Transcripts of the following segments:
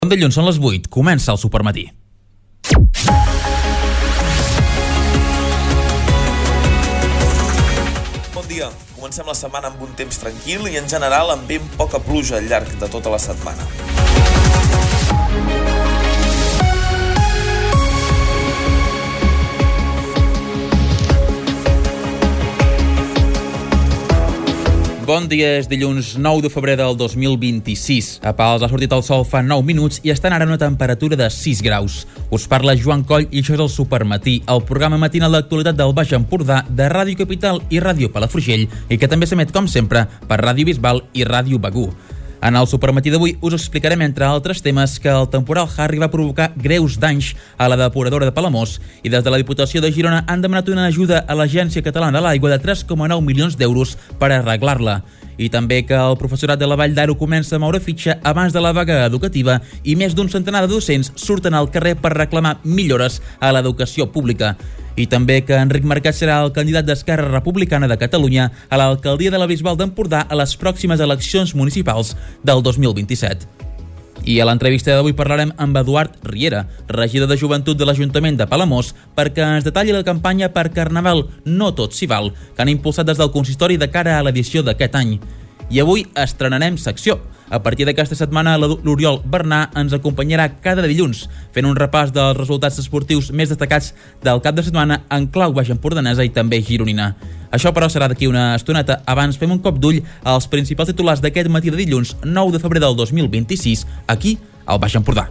Bon dilluns, són les 8, comença el Supermatí. Bon dia, comencem la setmana amb un temps tranquil i en general amb ben poca pluja al llarg de tota la setmana. Bon dia, és dilluns 9 de febrer del 2026. A Pals ha sortit el sol fa 9 minuts i estan ara a una temperatura de 6 graus. Us parla Joan Coll i això és el Supermatí, el programa matinal d'actualitat del Baix Empordà de Ràdio Capital i Ràdio Palafrugell i que també s'emet, com sempre, per Ràdio Bisbal i Ràdio Begur. En el Supermatí d'avui us explicarem, entre altres temes, que el temporal Harry va provocar greus danys a la depuradora de Palamós i des de la Diputació de Girona han demanat una ajuda a l'Agència Catalana de l'Aigua de 3,9 milions d'euros per arreglar-la. I també que el professorat de la Vall d'Aro comença a moure fitxa abans de la vaga educativa i més d'un centenar de docents surten al carrer per reclamar millores a l'educació pública. I també que Enric Marquès serà el candidat d'Esquerra Republicana de Catalunya a l'alcaldia de la Bisbal d'Empordà a les pròximes eleccions municipals del 2027. I a l'entrevista d'avui parlarem amb Eduard Riera, regidor de Joventut de l'Ajuntament de Palamós, perquè ens detalli la campanya per Carnaval No Tot s'hi val, que han impulsat des del consistori de cara a l'edició d'aquest any. I avui estrenarem secció. A partir d'aquesta setmana, l'Oriol Bernà ens acompanyarà cada dilluns, fent un repàs dels resultats esportius més destacats del cap de setmana en clau baix empordanesa i també gironina. Això, però, serà d'aquí una estoneta. Abans fem un cop d'ull als principals titulars d'aquest matí de dilluns 9 de febrer del 2026, aquí, al Baix Empordà.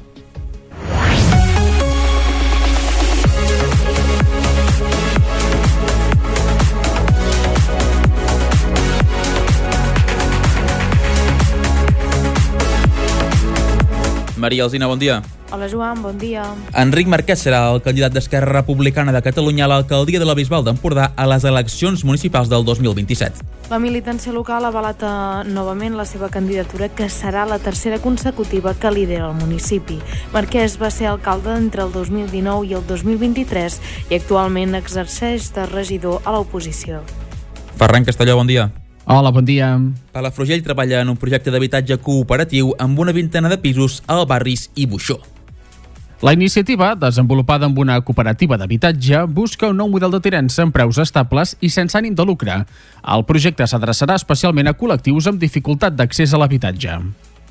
Maria Alsina, bon dia. Hola Joan, bon dia. Enric Marquès serà el candidat d'Esquerra Republicana de Catalunya a l'alcaldia de la Bisbal d'Empordà a les eleccions municipals del 2027. La militància local ha avalat novament la seva candidatura, que serà la tercera consecutiva que lidera el municipi. Marquès va ser alcalde entre el 2019 i el 2023 i actualment exerceix de regidor a l'oposició. Ferran Castelló, bon dia. Hola, bon dia. Palafrugell treballa en un projecte d'habitatge cooperatiu amb una vintena de pisos al Barris i Buixó. La iniciativa, desenvolupada amb una cooperativa d'habitatge, busca un nou model de tinença amb preus estables i sense ànim de lucre. El projecte s'adreçarà especialment a col·lectius amb dificultat d'accés a l'habitatge.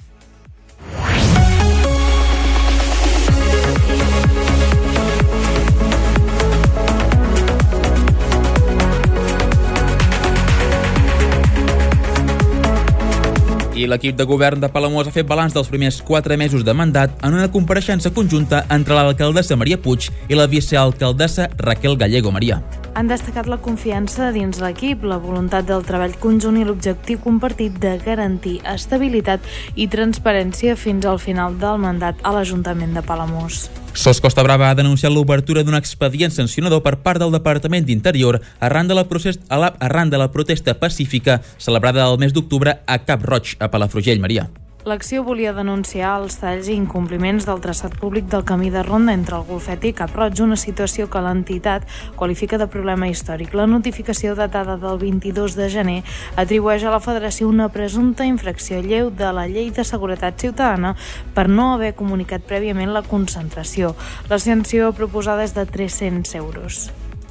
I l'equip de govern de Palamós ha fet balanç dels primers 4 mesos de mandat en una compareixença conjunta entre l'alcaldessa Maria Puig i la vicealcaldessa Raquel Gallego Maria. Han destacat la confiança dins l'equip, la voluntat del treball conjunt i l'objectiu compartit de garantir estabilitat i transparència fins al final del mandat a l'Ajuntament de Palamós. SOS Costa Brava ha denunciat l'obertura d'un expedient sancionador per part del Departament d'Interior arran de la protesta pacífica celebrada el mes d'octubre a Cap Roig, a Palafrugell, Maria. L'acció volia denunciar els talls i incompliments del traçat públic del camí de ronda entre el Golfet i Cap Roig, una situació que l'entitat qualifica de problema històric. La notificació datada del 22 de gener atribueix a la Federació una presumpta infracció lleu de la Llei de Seguretat Ciutadana per no haver comunicat prèviament la concentració. La sanció proposada és de 300 euros.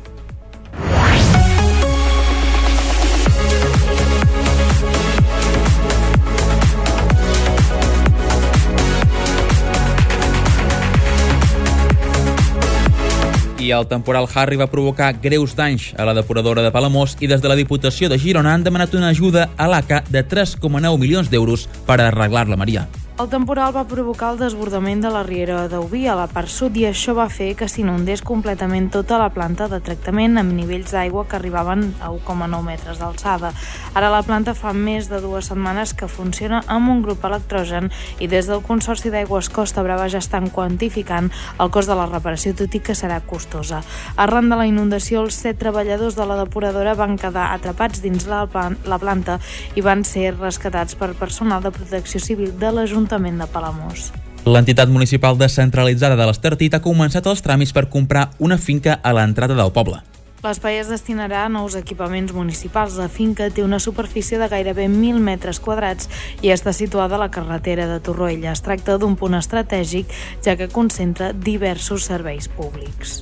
I el temporal Harry va provocar greus danys a la depuradora de Palamós i des de la Diputació de Girona han demanat una ajuda a l'ACA de 3,9 milions d'euros per arreglar-la, Maria. El temporal va provocar el desbordament de la riera d'Oví a la part sud i això va fer que s'inundés completament tota la planta de tractament amb nivells d'aigua que arribaven a 1,9 metres d'alçada. Ara la planta fa més de 2 setmanes que funciona amb un grup electrogen i des del Consorci d'Aigües Costa Brava ja estan quantificant el cost de la reparació, tot i que serà costosa. Arran de la inundació, els 7 treballadors de la depuradora van quedar atrapats dins la planta i van ser rescatats per personal de protecció civil de l'Ajuntament de Palamós. L'entitat municipal descentralitzada de l'Estartit ha començat els tràmits per comprar una finca a l'entrada del poble. L'espai es destinarà a nous equipaments municipals. La finca té una superfície de gairebé 1.000 metres quadrats i està situada a la carretera de Torroella. Es tracta d'un punt estratègic, ja que concentra diversos serveis públics.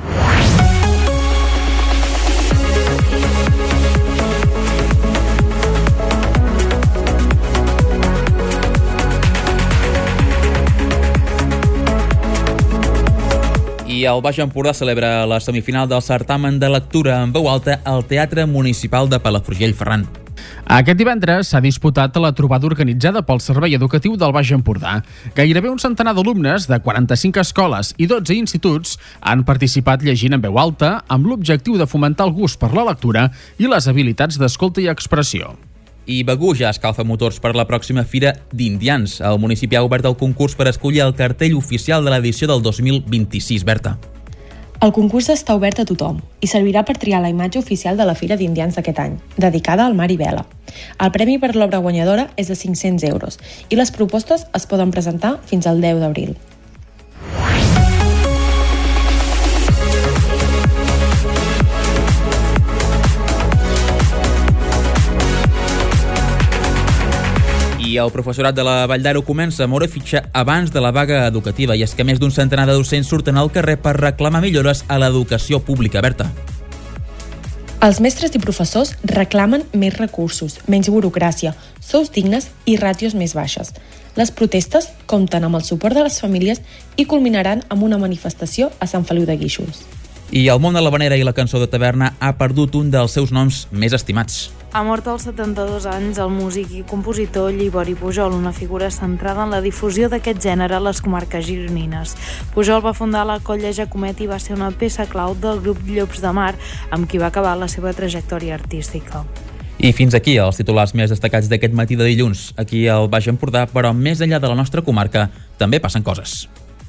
I el Baix Empordà celebra la semifinal del certamen de lectura en veu alta al Teatre Municipal de Palafrugell, Ferran. Aquest divendres s'ha disputat la trobada organitzada pel Servei Educatiu del Baix Empordà. Gairebé un centenar d'alumnes de 45 escoles i 12 instituts han participat llegint en veu alta amb l'objectiu de fomentar el gust per la lectura i les habilitats d'escolta i expressió. I Begur ja escalfa motors per la pròxima Fira d'Indians. El municipi ha obert el concurs per escollir el cartell oficial de l'edició del 2026. Berta. El concurs està obert a tothom i servirà per triar la imatge oficial de la Fira d'Indians d'aquest any, dedicada al mar i vela. El premi per l'obra guanyadora és de 500 euros i les propostes es poden presentar fins al 10 d'abril. I el professorat de la Vall d'Aro comença a moure fitxa abans de la vaga educativa, i és que més d'un centenar de docents surten al carrer per reclamar millores a l'educació pública. Berta. Els mestres i professors reclamen més recursos, menys burocràcia, sous dignes i ràtios més baixes. Les protestes compten amb el suport de les famílies i culminaran amb una manifestació a Sant Feliu de Guíxols. I el món de l'havanera i la cançó de taverna ha perdut un dels seus noms més estimats. Ha mort als 72 anys el músic i compositor Llibori Pujol, una figura centrada en la difusió d'aquest gènere a les comarques gironines. Pujol va fundar la Colla Jacomet i va ser una peça clau del grup Llops de Mar, amb qui va acabar la seva trajectòria artística. I fins aquí els titulars més destacats d'aquest matí de dilluns, aquí al Baix Empordà, però més enllà de la nostra comarca també passen coses.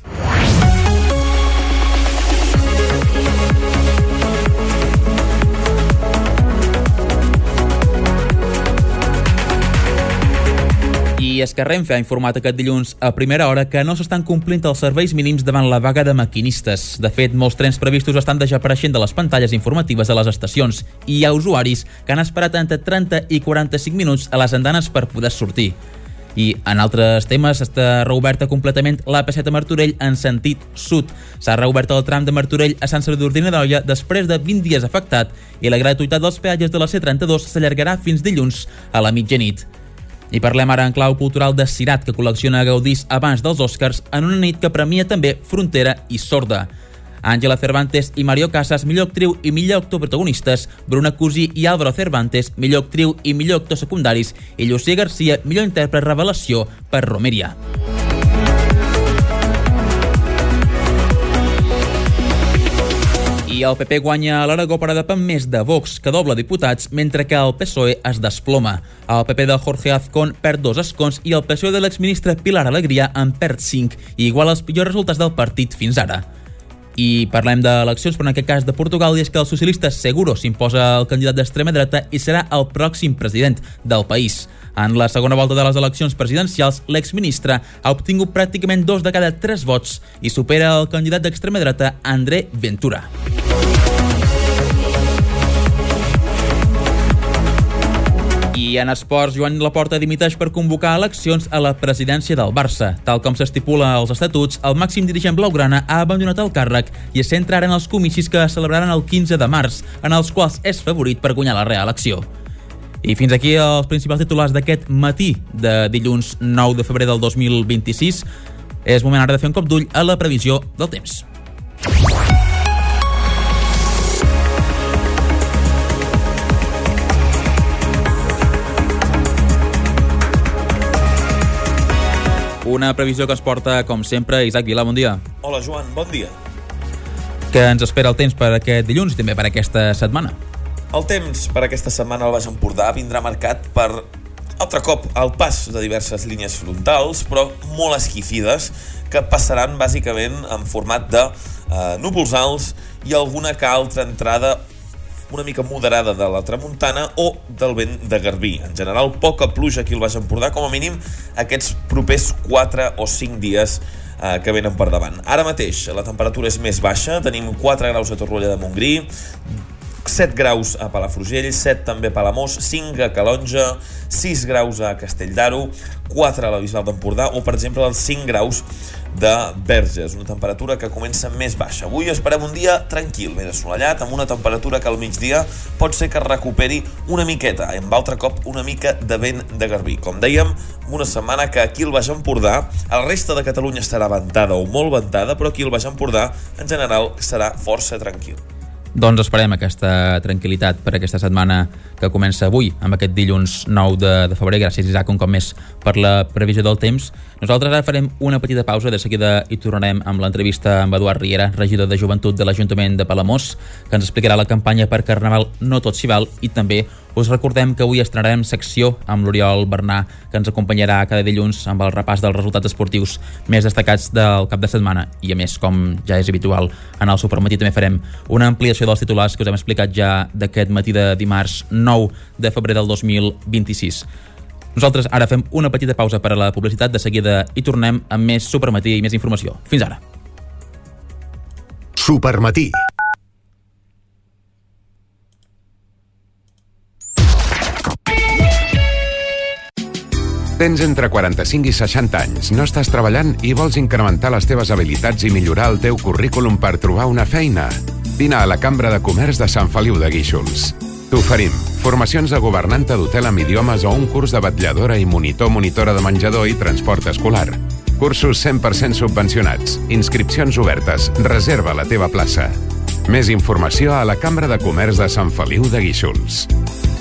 I és que Renfe ha informat aquest dilluns a primera hora que no s'estan complint els serveis mínims davant la vaga de maquinistes. De fet, molts trens previstos estan desapareixent de les pantalles informatives de les estacions i hi ha usuaris que han esperat entre 30 i 45 minuts a les andanes per poder sortir. I en altres temes està reoberta completament l'AP7 a Martorell en sentit sud. S'ha reobert el tram de Martorell a Sant Sadurní d'Anoia després de 20 dies afectat i la gratuïtat dels peatges de la C32 s'allargarà fins dilluns a la mitjanit. I parlem ara en clau cultural de Cirat, que col·lecciona gaudís abans dels Oscars en una nit que premia també Frontera i Sorda. Àngela Cervantes i Mario Casas, millor actriu i millor actor protagonistes, Bruna Cusí i Álvaro Cervantes, millor actriu i millor actor secundaris, i Lucía García, millor intèrpret revelació per Romeria. I el PP guanya a l'Aragó per agafar més de Vox, que dobla diputats, mentre que el PSOE es desploma. El PP de Jorge Azcón perd 2 escons i el PSOE de l'exministre Pilar Alegría en perd 5, i igual els pitjors resultats del partit fins ara. I parlem d'eleccions, però en aquest cas de Portugal, i és que el socialista Seguro s'imposa el candidat d'extrema dreta i serà el pròxim president del país. En la segona volta de les eleccions presidencials, l'exministre ha obtingut pràcticament 2 de cada 3 vots i supera el candidat d'extrema dreta André Ventura. I en esports, Joan Laporta dimiteix per convocar eleccions a la presidència del Barça. Tal com s'estipula als estatuts, el màxim dirigent blaugrana ha abandonat el càrrec i es centra ara en els comicis que es celebraran el 15 de març, en els quals és favorit per guanyar la reelecció. I fins aquí els principals titulars d'aquest matí de dilluns 9 de febrer del 2026. És moment ara de fer un cop d'ull a la previsió del temps. Una previsió que es porta, com sempre, Isaac Vilà, bon dia. Hola, Joan, bon dia. Què ens espera el temps per aquest dilluns i també per aquesta setmana? El temps per aquesta setmana al Baix Empordà vindrà marcat per, altre cop, el pas de diverses línies frontals, però molt esquifides, que passaran bàsicament en format de núvols alts i alguna que altra entrada una mica moderada de la tramuntana o del vent de Garbí. En general, poca pluja aquí al Baix Empordà, com a mínim aquests propers 4 o 5 dies que venen per davant. Ara mateix la temperatura és més baixa, tenim 4 graus a Torroella de Montgrí, 7 graus a Palafrugell, 7 també a Palamós, 5 a Calonja, 6 graus a Castell d'Aro, 4 a la Bisbal d'Empordà o, per exemple, els 5 graus de Verges, una temperatura que comença més baixa. Avui esperem un dia tranquil, més assolellat, amb una temperatura que al migdia pot ser que recuperi una miqueta, amb altre cop una mica de vent de garbí. Com dèiem, una setmana que aquí al Baix Empordà, el reste de Catalunya estarà ventada o molt ventada, però aquí al Baix Empordà, en general, serà força tranquil. Doncs esperem aquesta tranquil·litat per aquesta setmana que comença avui, amb aquest dilluns 9 de febrer. Gràcies, Isaac, un cop més per la previsió del temps. Nosaltres ara farem una petita pausa, de seguida hi tornarem amb l'entrevista amb Eduard Riera, regidor de Joventut de l'Ajuntament de Palamós, que ens explicarà la campanya per Carnaval No Tot s'hi val, i també us recordem que avui estrenarem secció amb l'Oriol Bernà, que ens acompanyarà cada dilluns amb el repàs dels resultats esportius més destacats del cap de setmana. I a més, com ja és habitual, en el Supermatí també farem una ampliació dels titulars que us hem explicat ja d'aquest matí de dimarts 9 de febrer del 2026. Nosaltres ara fem una petita pausa per a la publicitat, de seguida hi tornem amb més Supermatí i més informació. Fins ara. Supermatí. Tens entre 45 i 60 anys, no estàs treballant i vols incrementar les teves habilitats i millorar el teu currículum per trobar una feina? Vine a la Cambra de Comerç de Sant Feliu de Guíxols. T'oferim formacions de governanta d'hotel amb idiomes o un curs de vetlladora i monitora de menjador i transport escolar. Cursos 100% subvencionats, inscripcions obertes, reserva la teva plaça. Més informació a la Cambra de Comerç de Sant Feliu de Guíxols.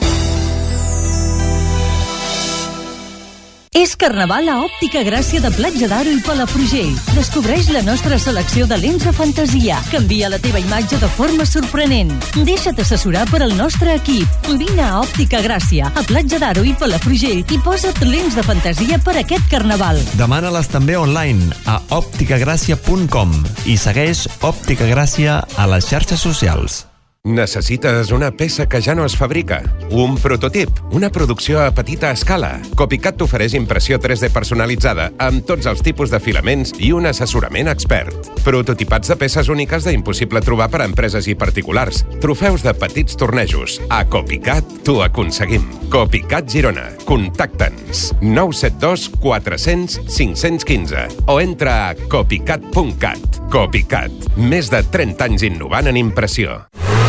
És Carnaval a Òptica Gràcia de Platja d'Aro i Palafrugell. Descobreix la nostra selecció de lents de fantasia. Canvia la teva imatge de forma sorprenent. Deixa't assessorar per al nostre equip. Vine a Òptica Gràcia, a Platja d'Aro i Palafrugell, i posa't lents de fantasia per aquest Carnaval. Demana-les també online a opticagràcia.com i segueix Òptica Gràcia a les xarxes socials. Necessites una peça que ja no es fabrica? Un prototip? Una producció a petita escala? Copycat t'ofereix impressió 3D personalitzada amb tots els tipus de filaments i un assessorament expert. Prototipats de peces úniques d'impossible trobar per a empreses i particulars. Trofeus de petits tornejos. A Copycat t'ho aconseguim. Copycat Girona. Contacta'ns. 972 400 515 o entra a copycat.cat. Copycat. Més de 30 anys innovant en impressió.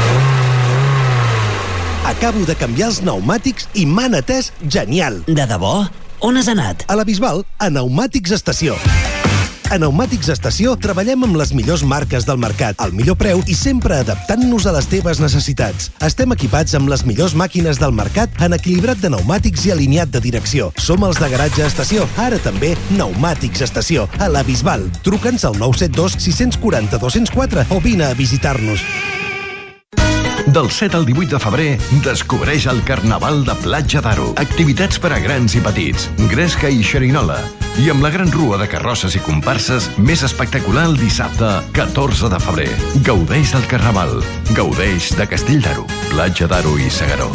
Acabo de canviar els pneumàtics i m'han atès genial. De debò? On has anat? A la Bisbal, a Pneumàtics Estació. A Pneumàtics Estació treballem amb les millors marques del mercat, al millor preu i sempre adaptant-nos a les teves necessitats. Estem equipats amb les millors màquines del mercat en equilibrat de pneumàtics i alineat de direcció. Som els de Garatge Estació, ara també Pneumàtics Estació, a la Bisbal. Truca'ns al 972 640 204 o vine a visitar-nos. Del 7 al 18 de febrer, descobreix el Carnaval de Platja d'Aro. Activitats per a grans i petits, gresca i xerinola. I amb la gran rua de carrosses i comparses més espectacular el dissabte 14 de febrer. Gaudeix del Carnaval. Gaudeix de Castell d'Aro, Platja d'Aro i Segaró.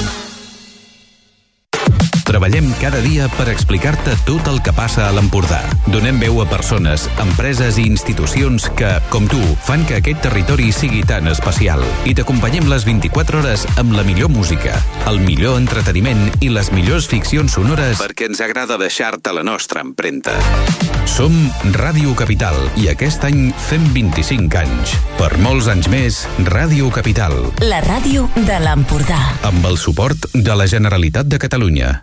Treballem cada dia per explicar-te tot el que passa a l'Empordà. Donem veu a persones, empreses i institucions que, com tu, fan que aquest territori sigui tan especial. I t'acompanyem les 24 hores amb la millor música, el millor entreteniment i les millors ficcions sonores perquè ens agrada deixar-te la nostra empremta. Som Ràdio Capital i aquest any fem 25 anys. Per molts anys més, Ràdio Capital. La ràdio de l'Empordà. Amb el suport de la Generalitat de Catalunya.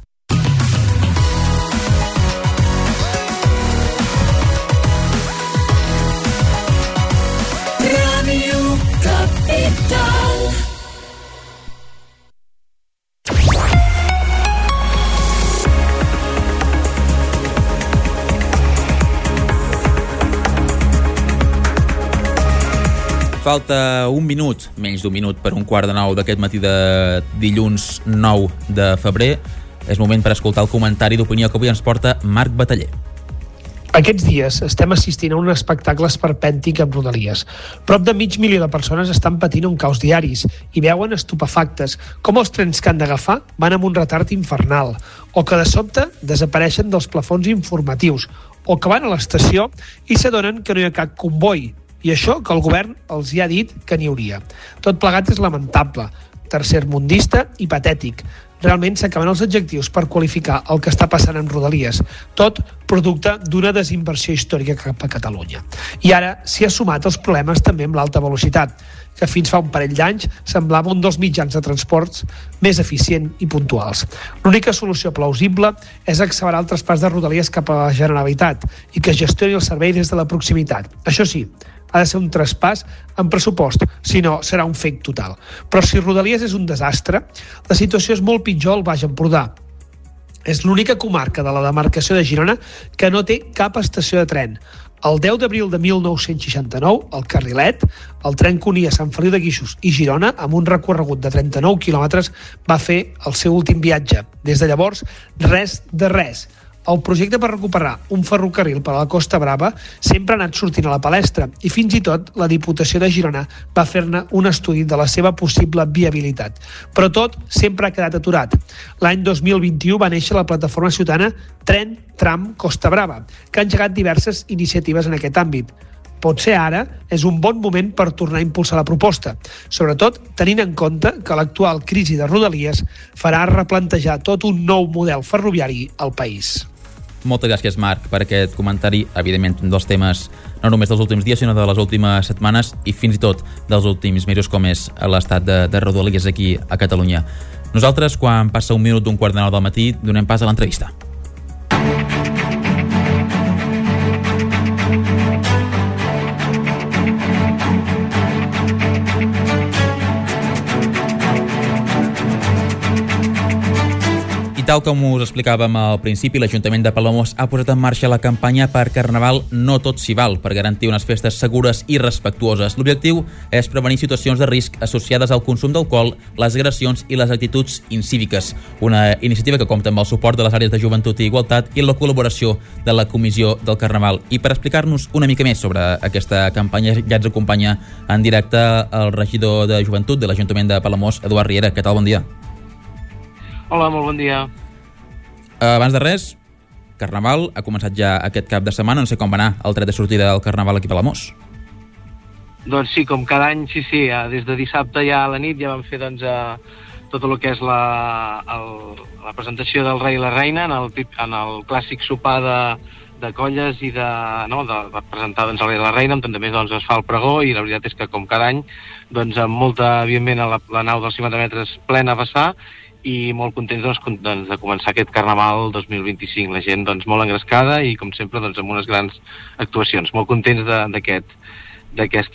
Falta un minut, menys d'un minut per un quart de 9 d'aquest matí de dilluns 9 de febrer. És moment per escoltar el comentari d'opinió que avui ens porta Marc Bataller. Aquests dies estem assistint a un espectacle esperpèntic amb Rodalies. Prop de 500.000 de persones estan patint un caos diaris i veuen estupefactes com els trens que han d'agafar van amb un retard infernal o que de sobte desapareixen dels plafons informatius o que van a l'estació i s'adonen que no hi ha cap comboi, i això que el govern els hi ha dit que n'hi hauria. Tot plegat és lamentable, tercermundista i patètic. Realment s'acaben els adjectius per qualificar el que està passant en Rodalies, tot producte d'una desinversió històrica cap a Catalunya. I ara s'hi ha sumat els problemes també amb l'alta velocitat, que fins fa un parell d'anys semblava un dels mitjans de transports més eficient i puntuals. L'única solució plausible és accelerar el traspàs de Rodalies cap a la Generalitat i que gestioni el servei des de la proximitat. Això sí, ha de ser un traspàs amb pressupost, si no serà un fake total. Però si Rodalies és un desastre, la situació és molt pitjor al Baix Empordà. És l'única comarca de la demarcació de Girona que no té cap estació de tren. El 10 d'abril de 1969, el Carrilet, el tren que unia Sant Feliu de Guíxols i Girona, amb un recorregut de 39 quilòmetres, va fer el seu últim viatge. Des de llavors, res de res. El projecte per recuperar un ferrocarril per a la Costa Brava sempre ha anat sortint a la palestra i fins i tot la Diputació de Girona va fer-ne un estudi de la seva possible viabilitat. Però tot sempre ha quedat aturat. L'any 2021 va néixer la plataforma ciutadana Tren Tram Costa Brava, que ha engegat diverses iniciatives en aquest àmbit. Potser ara és un bon moment per tornar a impulsar la proposta, sobretot tenint en compte que l'actual crisi de Rodalies farà replantejar tot un nou model ferroviari al país. Moltes gràcies, Marc, per aquest comentari, evidentment un dels temes no només dels últims dies, sinó de les últimes setmanes i fins i tot dels últims mesos, com és l'estat de Rodalies aquí a Catalunya. Nosaltres, quan passa un minut d'un quart de 9 del matí, donem pas a l'entrevista. Tal com us explicàvem al principi, l'Ajuntament de Palamós ha posat en marxa la campanya per Carnaval No Tot s'hi val, per garantir unes festes segures i respectuoses. L'objectiu és prevenir situacions de risc associades al consum d'alcohol, les agressions i les actituds incíviques. Una iniciativa que compta amb el suport de les àrees de Joventut i Igualtat i la col·laboració de la Comissió del Carnaval. I per explicar-nos una mica més sobre aquesta campanya ja ens acompanya en directe el regidor de Joventut de l'Ajuntament de Palamós, Eduard Riera. Què tal? Bon dia. Hola, molt bon dia. Abans de res, Carnaval ha començat ja aquest cap de setmana. No sé com va anar el tret de sortida del Carnaval aquí a Palamós. Doncs sí, com cada any, sí, des de dissabte ja a la nit ja vam fer tot el que és la presentació del rei i la reina en el clàssic sopar de colles i de presentar el rei i la reina, on també es fa el pregó, i la veritat és que com cada any amb molta, evidentment, la nau dels 50 metres plena a vessar, i molt contents de començar aquest Carnaval 2025. La gent molt engrescada i, com sempre, amb unes grans actuacions. Molt contents d'aquest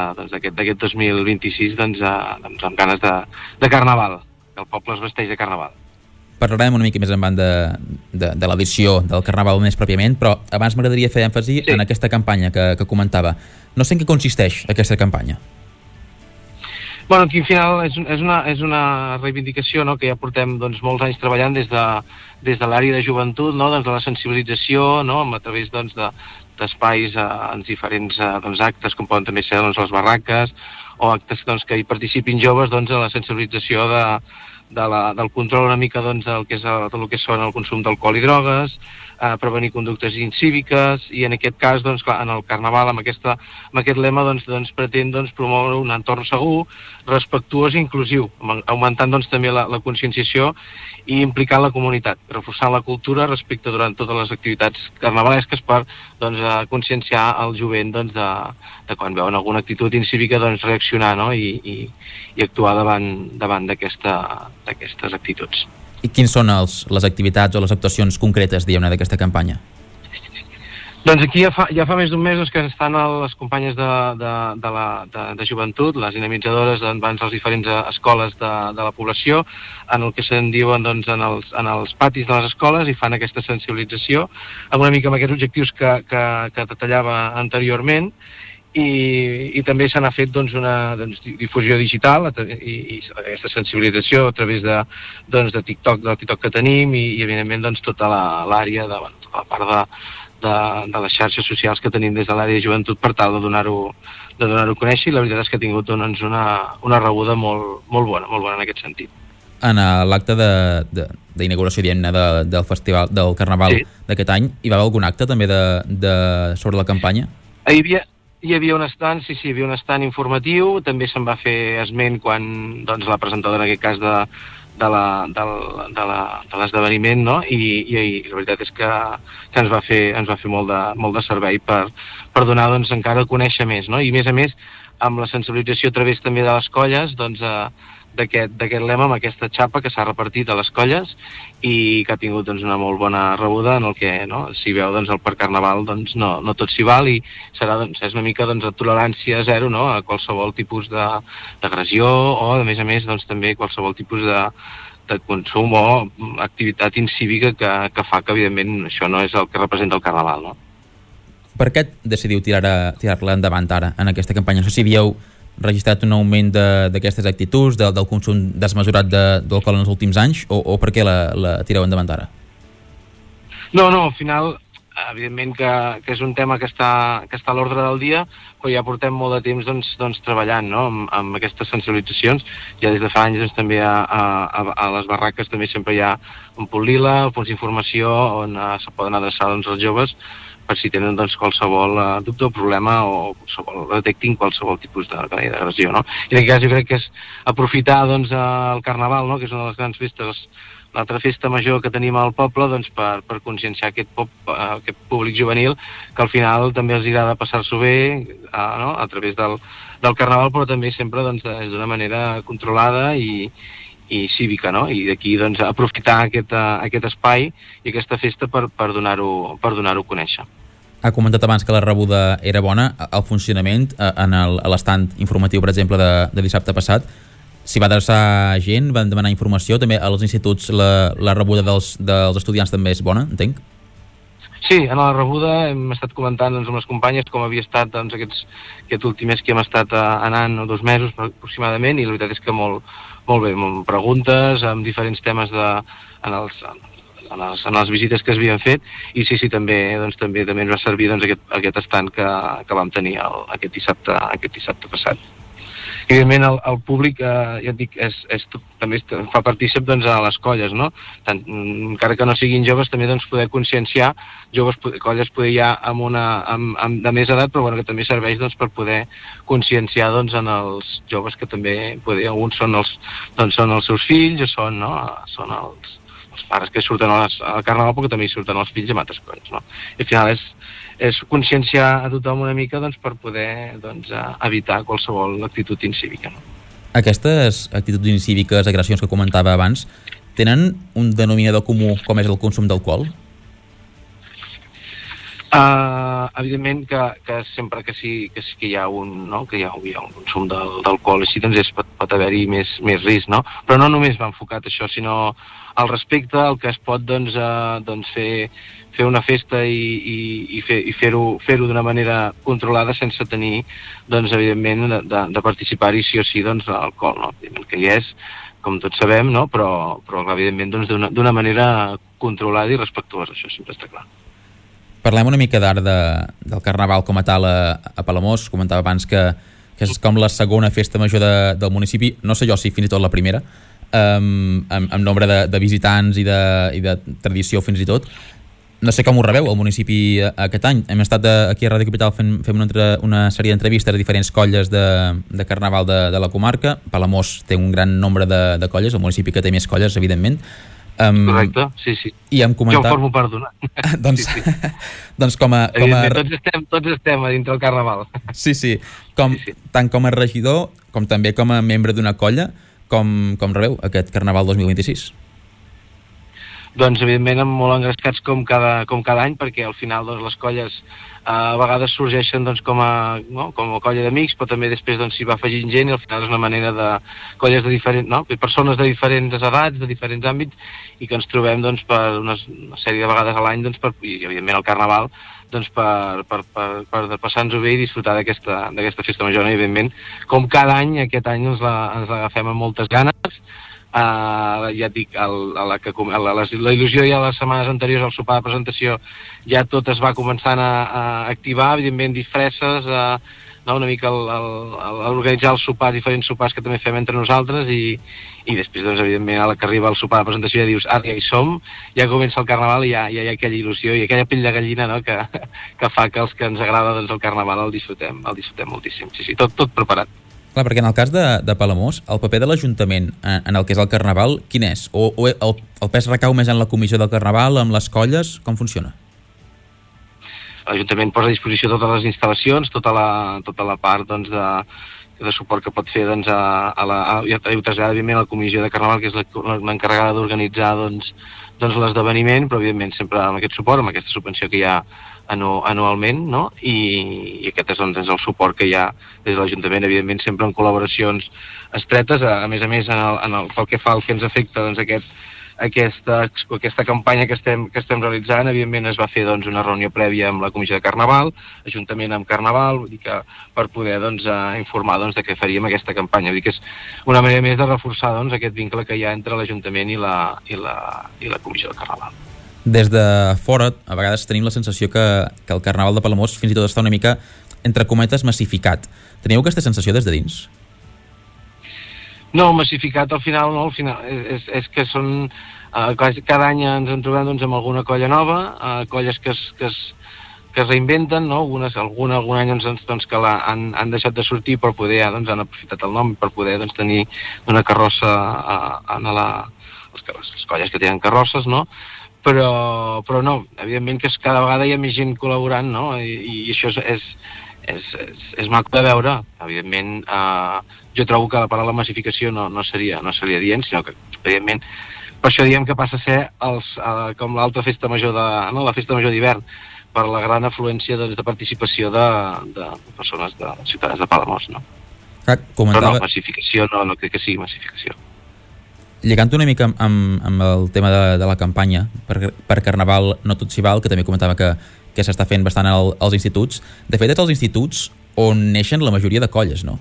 2026 amb ganes de Carnaval, que el poble es vesteix de Carnaval. Parlarem una mica més endavant de l'edició del Carnaval més pròpiament, però abans m'agradaria fer èmfasi en aquesta campanya que comentava. No sé en què consisteix aquesta campanya. Bueno, aquí al final és una reivindicació, no?, que ja portem molts anys treballant des de l'àrea de joventut, no?, de la sensibilització, no?, a través d'espais en diferents actes, com poden també ser les barraques, o actes que hi participin joves a la sensibilització del control una mica del que són el consum d'alcohol i drogues, prevenir conductes incíviques, i en aquest cas, en el Carnaval, amb aquest lema, pretén promoure un entorn segur, respectuós i inclusiu, augmentant també la conscienciació i implicant la comunitat, reforçant la cultura respecte durant totes les activitats carnavalesques per conscienciar el jovent de quan veuen alguna actitud incívica reaccionar, no?, i actuar davant d'aquestes actituds. I quins són les activitats o les actuacions concretes, diguem-ne, d'aquesta campanya? Doncs aquí ja fa més d'un mes que estan les companyes de joventut, les dinamitzadores van a les diferents escoles de la població, en el que se'n diuen en els patis de les escoles, i fan aquesta sensibilització, amb una mica amb aquests objectius que detallava anteriorment, i també se n'ha fet una difusió digital i aquesta sensibilització a través de TikTok, del TikTok que tenim, i evidentment tota l'àrea de la part de les xarxes socials que tenim des de l'àrea de joventut per tal de donar-ho a conèixer, i la veritat és que ha tingut una rebuda molt bona en aquest sentit. en l'acte d'inauguració del festival del Carnaval d'aquest any. Hi va haver algun acte també sobre la campanya? Hi havia un stand, sí, hi havia un stand informatiu, també se'n va fer esment quan doncs, la presentadora, en aquest cas, de l'esdeveniment, no? I la veritat és que ens va fer molt de servei per donar doncs, encara a conèixer més, no? I a més, amb la sensibilització a través també de les colles, doncs, d'aquest lema, amb aquesta xapa que s'ha repartit a les colles i que ha tingut doncs, una molt bona rebuda en el que, no, si veu doncs, el Parc Carnaval doncs, no tot s'hi val i serà doncs, és una mica doncs, de tolerància zero, no, a qualsevol tipus d'agressió o a més doncs, també qualsevol tipus de consum o activitat incívica que fa que evidentment això no és el que representa el Carnaval, no? Per què decidiu tirar-la endavant ara en aquesta campanya? No sé si havíeu registrat un augment d'aquestes actituds, del consum desmesurat d'alcohol en els últims anys, o per què la tireu endavant ara? No, al final, evidentment que és un tema que està a l'ordre del dia, però ja portem molt de temps doncs, treballant, no? amb aquestes sensibilitzacions. Ja des de fa anys doncs, també a les barraques també sempre hi ha un punt lila, punts d'informació on se poden adreçar doncs, els joves per si tenen doncs, qualsevol dubte o problema o detectin qualsevol tipus d'agressió. No? I en aquest cas jo crec que és aprofitar doncs, el Carnaval, no? Que és una de les grans festes, l'altra festa major que tenim al poble, doncs, per conscienciar aquest públic juvenil que al final també els agrada passar-s'ho bé no? A través del Carnaval, però també sempre doncs, d'una manera controlada i cívica, no? I d'aquí doncs, aprofitar aquest espai i aquesta festa per donar-ho a conèixer. Ha comentat abans que la rebuda era bona. El funcionament a l'estand informatiu, per exemple, de dissabte passat, s'hi va adreçar gent, van demanar informació, també als instituts la rebuda dels estudiants també és bona, entenc? Sí, en la rebuda hem estat comentant doncs, amb les companyes com havia estat doncs, aquest últim mes que hem estat anant 2 mesos aproximadament, i la veritat és que molt bé, amb preguntes, amb diferents temes en les visites que s'havien fet, i sí, també ens va servir doncs, aquest estand que vam tenir aquest dissabte passat. Evidentment el públic, ja et dic, també fa partícip doncs, a les colles, no? Encara que no siguin joves, també doncs, poder conscienciar colles poder ja de més edat, però bueno, que també serveix doncs, per poder conscienciar doncs, en els joves que també alguns són els seus fills o són els pares que surten al Carnaval, però que també hi surten els fills amb altres colles, no? I al final és conscienciar a tothom una mica doncs, per poder doncs, evitar qualsevol actitud incívica. No? Aquestes actituds incíviques, agressions que comentava abans, tenen un denominador comú com és el consum d'alcohol? Evidentment que sempre que hi ha un consum d'alcohol així, doncs pot haver-hi més risc, no? Però no només va enfocat això, sinó al respecte, el que es pot doncs, fer una festa i fer-ho d'una manera controlada sense tenir, doncs, evidentment, de participar-hi sí o sí doncs, l'alcohol, no? Evidentment que hi és, com tots sabem, no? Però evidentment, doncs, d'una manera controlada i respectuosa, això sempre està clar. Parlem una mica d'ara del Carnaval com a tal a Palamós. Comentava abans que és com la segona festa major del municipi, no sé jo si fins i tot la primera, amb nombre de visitants i de tradició fins i tot. No sé com ho rebeu el municipi aquest any. Hem estat aquí a Ràdio Capital fent una sèrie d'entrevistes a diferents colles de Carnaval de la comarca. Palamós té un gran nombre de colles, el municipi que té més colles, evidentment. Correcte, sí. I hem comentat... Jo em formo part d'una. Doncs com a... Tots estem a dintre del Carnaval. Sí. Tant com a regidor, com també com a membre d'una colla, com rebeu aquest Carnaval 2026? Doncs, evidentment, molt engrescats com cada any, perquè al final doncs, les colles a vegades sorgeixen doncs, com a colla d'amics, però també després doncs, s'hi va afegint gent i al final és una manera de colles de diferents, no? Persones de diferents edats, de diferents àmbits, i que ens trobem doncs, per una sèrie de vegades a l'any doncs, i evidentment el Carnaval doncs, per passar-nos-ho bé i disfrutar d'aquesta festa major. I evidentment, com cada any, aquest any ens l'agafem amb moltes ganes, ja et dic, la il·lusió ja les setmanes anteriors al sopar de presentació ja tot es va començant a activar, evidentment disfresses, una mica organitzar els sopars, diferents sopars que també fem entre nosaltres i després, doncs, evidentment, a la que arriba el sopar de presentació ja dius, ara ja hi som, ja comença el Carnaval i ja hi ha aquella il·lusió i aquella pell de gallina, no?, que fa que els que ens agrada, doncs, el Carnaval el disfrutem moltíssim. Sí, tot preparat. Clar, perquè en el cas de Palamós, el paper de l'Ajuntament en el que és el Carnaval, quin és? O el pes recau més en la comissió del Carnaval, amb les colles? Com funciona? L'Ajuntament posa a disposició totes les instal·lacions, tota la part, doncs, de suport que pot fer, doncs, ja ho trasllada, evidentment, a la comissió de Carnaval, que és l'encarregada d'organitzar, doncs, l'esdeveniment, però, evidentment, sempre amb aquest suport, amb aquesta subvenció que hi ha anualment, no? I aquest és, doncs, el suport que hi ha des de l'Ajuntament, evidentment, sempre en col·laboracions estretes, a més, pel que fa al que ens afecta, doncs, aquesta campanya que estem realitzant, evidentment es va fer, doncs, una reunió prèvia amb la Comissió de Carnaval, Ajuntament amb Carnaval, vull dir que per poder, doncs, informar, doncs, de què faríem aquesta campanya. Vull dir que és una manera més de reforçar, doncs, aquest vincle que hi ha entre l'Ajuntament i la Comissió de Carnaval. Des de fora, a vegades tenim la sensació que el Carnaval de Palamós fins i tot està una mica, entre cometes, massificat. Teniu aquesta sensació des de dins? No, massificat al final no, és que són... cada any ens en trobem, doncs, amb alguna colla nova, colles que es reinventen, no? Algun any doncs, que han deixat de sortir per poder, doncs, han aprofitat el nom per poder, doncs, tenir una carrossa les colles que tenen carrosses, no? Però no, evidentment que cada vegada hi ha més gent col·laborant, no? I això és maco de veure. Evidentment, jo trobo que la paraula massificació no seria dient, sinó que, evidentment, per això diem que passa a ser com l'altra festa major la festa major d'hivern, per la gran afluència, doncs, de participació de persones, de ciutadans de Palamós, no? Però no, massificació, no crec que sigui massificació. Lligant una mica amb el tema de la campanya per Carnaval no tot s'hi val, que també comentava que s'està fent bastant als instituts. De fet, és als instituts on neixen la majoria de colles, no?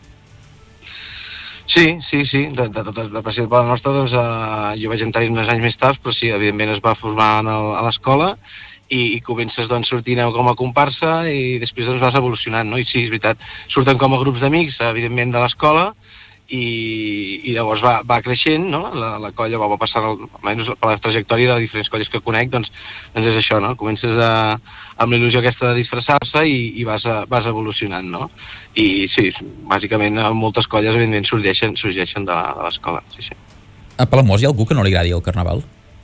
Sí. De principal nostra, doncs, jo vaig entrar uns anys més tard, però sí, evidentment es va formar a l'escola i comences, doncs, sortint com a comparsa i després, doncs, vas evolucionant, no? I sí, és veritat, surten com a grups d'amics, evidentment, de l'escola, i llavors va creixent, no? La colla va passar almenys per la trajectòria de diferents colles que conec, doncs és això, no? Comences amb la il·lusió aquesta de disfressar-se i vas evolucionant, no? I sí, bàsicament moltes colles evidentment sorgeixen de l'escola, sí. A Palamós hi ha algú que no li agradi el Carnaval?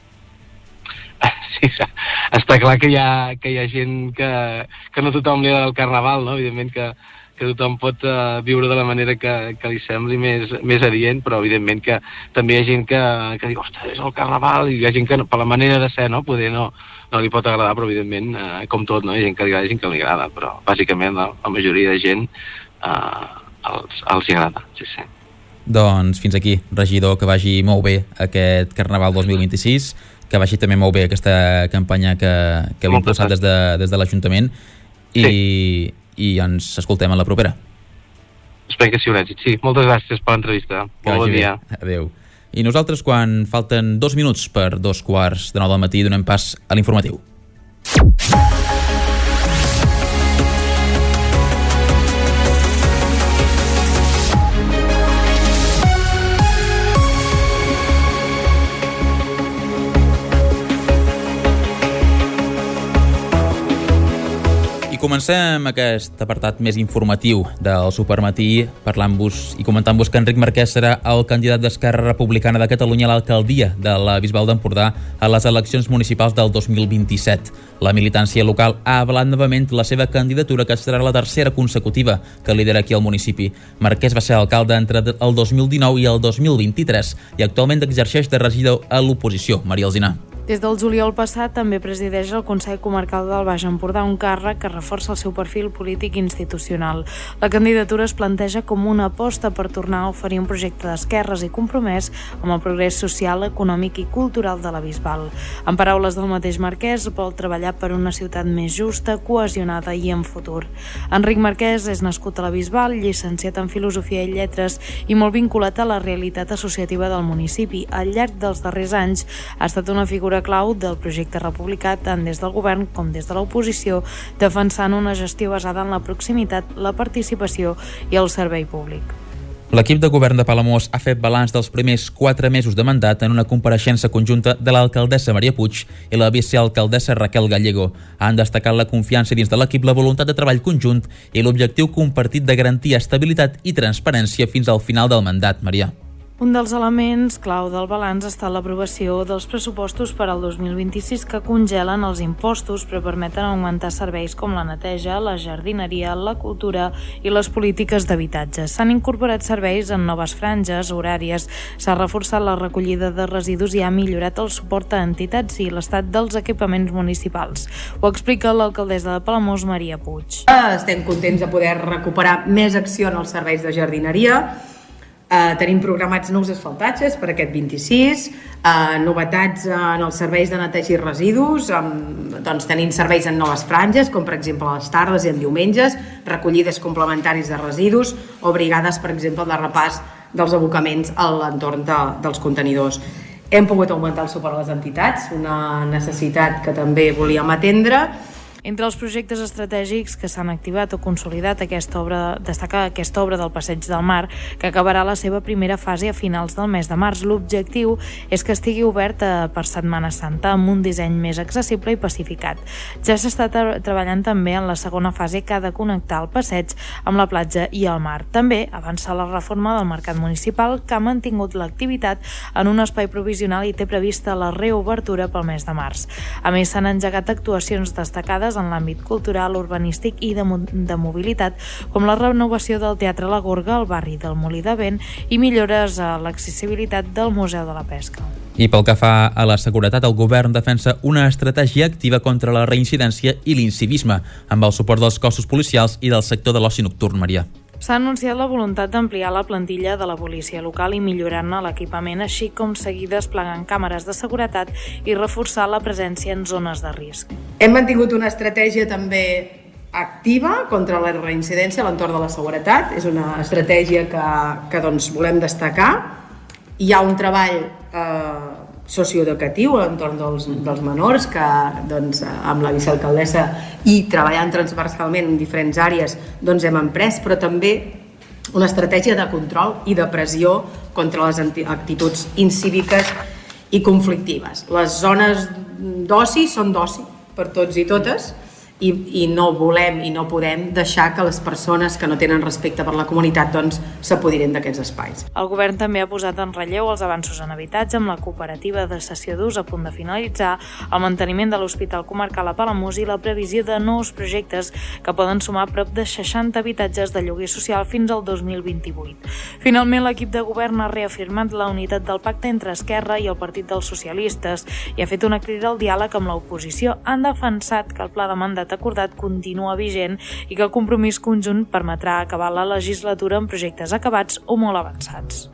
Sí, està clar que hi ha gent que no tothom li agrada el Carnaval, no? Evidentment que tothom pot viure de la manera que li sembli més adient, però evidentment que també hi ha gent que diu, ostres, és el Carnaval, i hi ha gent que per la manera de ser, no, poder no li pot agradar, però evidentment, com tot, no, hi ha gent que li agrada i gent que no li agrada, però bàsicament la majoria de gent els agrada, sí. Doncs fins aquí, regidor, que vagi molt bé aquest Carnaval 2026, que vagi també molt bé aquesta campanya que heu impulsat des de l'Ajuntament, i ens escoltem a la propera. Espero que sigui un èxit, sí. Moltes gràcies per l'entrevista. Molt bon dia. Adéu. I nosaltres, quan falten 2 minuts per 2:15 del matí, donem pas a l'informatiu. Comencem aquest apartat més informatiu del Supermatí parlant-vos i comentant-vos que Enric Marquès serà el candidat d'Esquerra Republicana de Catalunya a l'alcaldia de la Bisbal d'Empordà a les eleccions municipals del 2027. La militància local ha avalat novament la seva candidatura, que serà la tercera consecutiva que lidera aquí al municipi. Marquès va ser alcalde entre el 2019 i el 2023 i actualment exerceix de regidor a l'oposició. Maria Alzinar. Des del juliol passat també presideix el Consell Comarcal del Baix Empordà, un càrrec que reforça el seu perfil polític i institucional. La candidatura es planteja com una aposta per tornar a oferir un projecte d'esquerres i compromès amb el progrés social, econòmic i cultural de la Bisbal. En paraules del mateix Marquès, vol treballar per una ciutat més justa, cohesionada i amb futur. Enric Marquès és nascut a la Bisbal, llicenciat en Filosofia i Lletres i molt vinculat a la realitat associativa del municipi. Al llarg dels darrers anys ha estat una figura clau del projecte republicà tant des del govern com des de l'oposició, defensant una gestió basada en la proximitat, la participació i el servei públic. L'equip de govern de Palamós ha fet balanç dels primers 4 mesos de mandat en una compareixença conjunta de l'alcaldessa Maria Puig i la vicealcaldessa Raquel Gallego. Han destacat la confiança dins de l'equip, la voluntat de treball conjunt i l'objectiu compartit de garantir estabilitat i transparència fins al final del mandat. Maria. Un dels elements clau del balanç està l'aprovació dels pressupostos per al 2026 que congelen els impostos però permeten augmentar serveis com la neteja, la jardineria, la cultura i les polítiques d'habitatge. S'han incorporat serveis en noves franges horàries, s'ha reforçat la recollida de residus i ha millorat el suport a entitats i l'estat dels equipaments municipals. Ho explica l'alcaldessa de Palamós, Maria Puig. Estem contents de poder recuperar més acció en els serveis de jardineria. Tenim programats nous asfaltatges per aquest 26, novetats en els serveis de neteja i residus, doncs tenim serveis en noves franges, com per exemple a les tardes i en diumenges, recollides complementaris de residus o brigades, per exemple, de repàs dels abocaments a l'entorn dels contenidors. Hem pogut augmentar el suport a les entitats, una necessitat que també volíem atendre. Entre els projectes estratègics que s'han activat o consolidat destaca aquesta obra del Passeig del Mar, que acabarà la seva primera fase a finals del mes de març. L'objectiu és que estigui obert per Setmana Santa amb un disseny més accessible i pacificat. Ja s'està treballant també en la segona fase que ha de connectar el passeig amb la platja i el mar. També avança la reforma del mercat municipal, que ha mantingut l'activitat en un espai provisional i té prevista la reobertura pel mes de març. A més, s'han engegat actuacions destacades en l'àmbit cultural, urbanístic i de mobilitat, com la renovació del Teatre La Gorga al barri del Molí de Vent i millores a l'accessibilitat del Museu de la Pesca. I pel que fa a la seguretat, el govern defensa una estratègia activa contra la reincidència i l'incivisme, amb el suport dels cossos policials i del sector de l'oci nocturn, Maria. S'ha anunciat la voluntat d'ampliar la plantilla de la policia local i millorar-ne l'equipament, així com seguir desplegant càmeres de seguretat i reforçar la presència en zones de risc. Hem mantingut una estratègia també activa contra la reincidència a l'entorn de la seguretat. És una estratègia que doncs, volem destacar. Hi ha un treball socioeducatiu a l'entorn dels menors que doncs, amb la vicealcaldessa i treballant transversalment en diferents àrees doncs, hem emprès, però també una estratègia de control i de pressió contra les actituds incíviques i conflictives. Les zones d'oci són d'oci per tots i totes i no volem i no podem deixar que les persones que no tenen respecte per la comunitat doncs, s'apoderin d'aquests espais. El govern també ha posat en relleu els avanços en habitatge amb la cooperativa de cessió d'ús a punt de finalitzar, el manteniment de l'Hospital Comarcal a Palamós i la previsió de nous projectes que poden sumar prop de 60 habitatges de lloguer social fins al 2028. Finalment, l'equip de govern ha reafirmat la unitat del pacte entre Esquerra i el Partit dels Socialistes i ha fet una crida al diàleg amb l'oposició. Han defensat que el pla de mandat acordat continua vigent i que el compromís conjunt permetrà acabar la legislatura amb projectes acabats o molt avançats.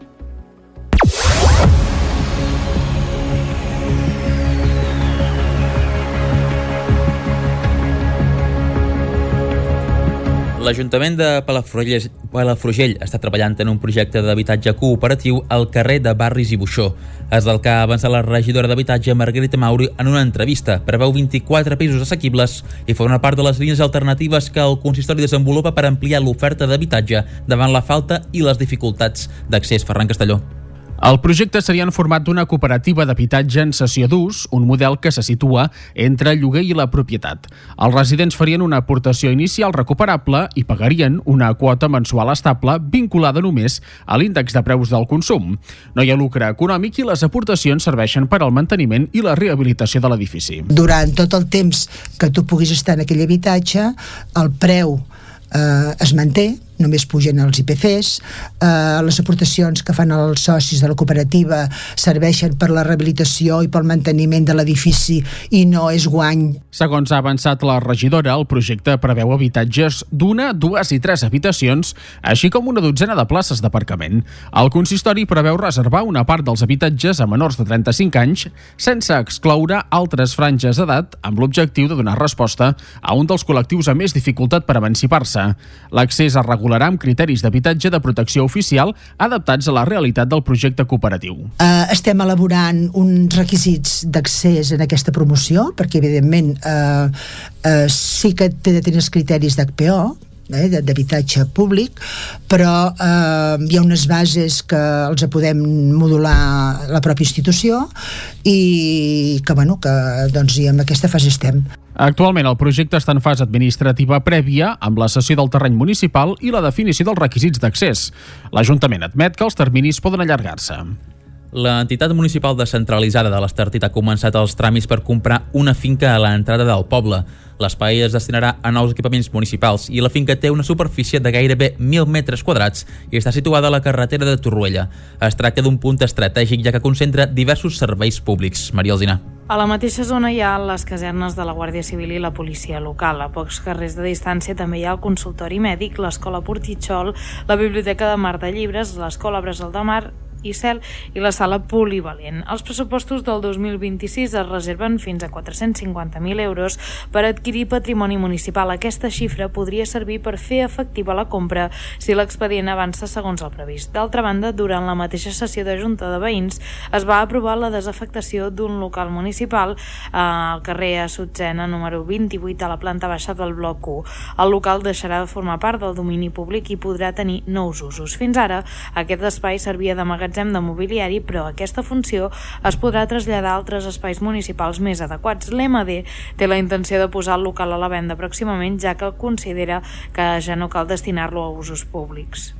L'Ajuntament de Palafrugell està treballant en un projecte d'habitatge cooperatiu al carrer de Barris i Buixó. És el que ha avançat la regidora d'Habitatge, Margarita Mauri, en una entrevista. Preveu 24 pisos assequibles i forma part de les línies alternatives que el consistori desenvolupa per ampliar l'oferta d'habitatge davant la falta i les dificultats d'accés. Ferran Castelló. El projecte seria en format d'una cooperativa d'habitatge en cessió d'ús, un model que se situa entre el lloguer i la propietat. Els residents farien una aportació inicial recuperable i pagarien una quota mensual estable vinculada només a l'índex de preus del consum. No hi ha lucre econòmic i les aportacions serveixen per al manteniment i la rehabilitació de l'edifici. Durant tot el temps que tu puguis estar en aquell habitatge, el preu es manté, només pugen els IPCs, les aportacions que fan els socis de la cooperativa serveixen per la rehabilitació i pel manteniment de l'edifici i no és guany. Segons ha avançat la regidora, el projecte preveu habitatges d'1, 2 i 3 habitacions, així com una dotzena de places d'aparcament. El consistori preveu reservar una part dels habitatges a menors de 35 anys sense excloure altres franges d'edat amb l'objectiu de donar resposta a un dels col·lectius amb més dificultat per emancipar-se. L'accés es regularà amb criteris d'habitatge de protecció oficial adaptats a la realitat del projecte cooperatiu. Estem elaborant uns requisits d'accés en aquesta promoció, perquè evidentment sí que té de tenir els criteris d'HPO, d'habitatge públic, però hi ha unes bases que els podem modular la pròpia institució i que en aquesta fase estem. Actualment el projecte està en fase administrativa prèvia amb la cessió del terreny municipal i la definició dels requisits d'accés. L'Ajuntament admet que els terminis poden allargar-se. L'entitat municipal descentralitzada de l'Estartit ha començat els tràmits per comprar una finca a l'entrada del poble. L'espai es destinarà a nous equipaments municipals i la finca té una superfície de gairebé 1.000 metres quadrats i està situada a la carretera de Torroella. Es tracta d'un punt estratègic ja que concentra diversos serveis públics. Maria Alsina. A la mateixa zona hi ha les casernes de la Guàrdia Civil i la policia local. A pocs carrers de distància també hi ha el consultori mèdic, l'escola Portitxol, la biblioteca de Mar de Llibres, l'escola Bressol de Mar i Cel i la sala polivalent. Els pressupostos del 2026 es reserven fins a 450.000 euros per adquirir patrimoni municipal. Aquesta xifra podria servir per fer efectiva la compra si l'expedient avança segons el previst. D'altra banda, durant la mateixa sessió de Junta de Veïns es va aprovar la desafectació d'un local municipal al carrer Assutzena número 28 a la planta baixa del bloc 1. El local deixarà de formar part del domini públic i podrà tenir nous usos. Fins ara, aquest espai servia de magatzem de mobiliari, però aquesta funció es podrà traslladar a altres espais municipals més adequats. L'MD té la intenció de posar el local a la venda pròximament, ja que considera que ja no cal destinar-lo a usos públics.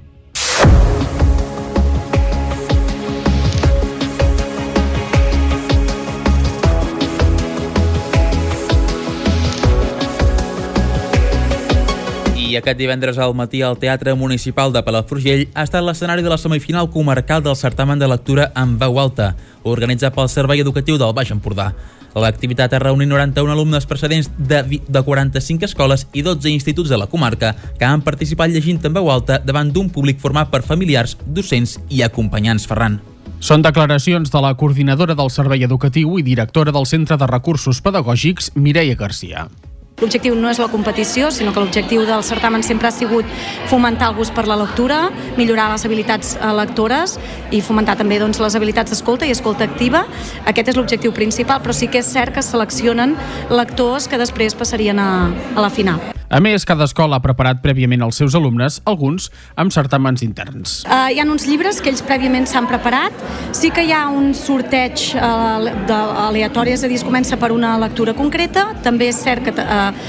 I aquest divendres al matí el Teatre Municipal de Palafrugell ha estat l'escenari de la semifinal comarcal del certamen de lectura en veu alta, organitzat pel Servei Educatiu del Baix Empordà. L'activitat ha reunit 91 alumnes procedents de 45 escoles i 12 instituts de la comarca que han participat llegint en veu alta davant d'un públic format per familiars, docents i acompanyants. Ferran. Són declaracions de la coordinadora del Servei Educatiu i directora del Centre de Recursos Pedagògics, Mireia Garcia. L'objectiu no és la competició, sinó que l'objectiu del certamen sempre ha sigut fomentar el gust per la lectura, millorar les habilitats lectores i fomentar també les habilitats d'escolta i escolta activa. Aquest és l'objectiu principal, però sí que és cert que es seleccionen lectors que després passarien a la final. A més, cada escola ha preparat prèviament els seus alumnes, alguns amb certàmens interns. Hi ha uns llibres que ells prèviament s'han preparat. Sí que hi ha un sorteig aleatori, és a dir, es comença per una lectura concreta. També és cert que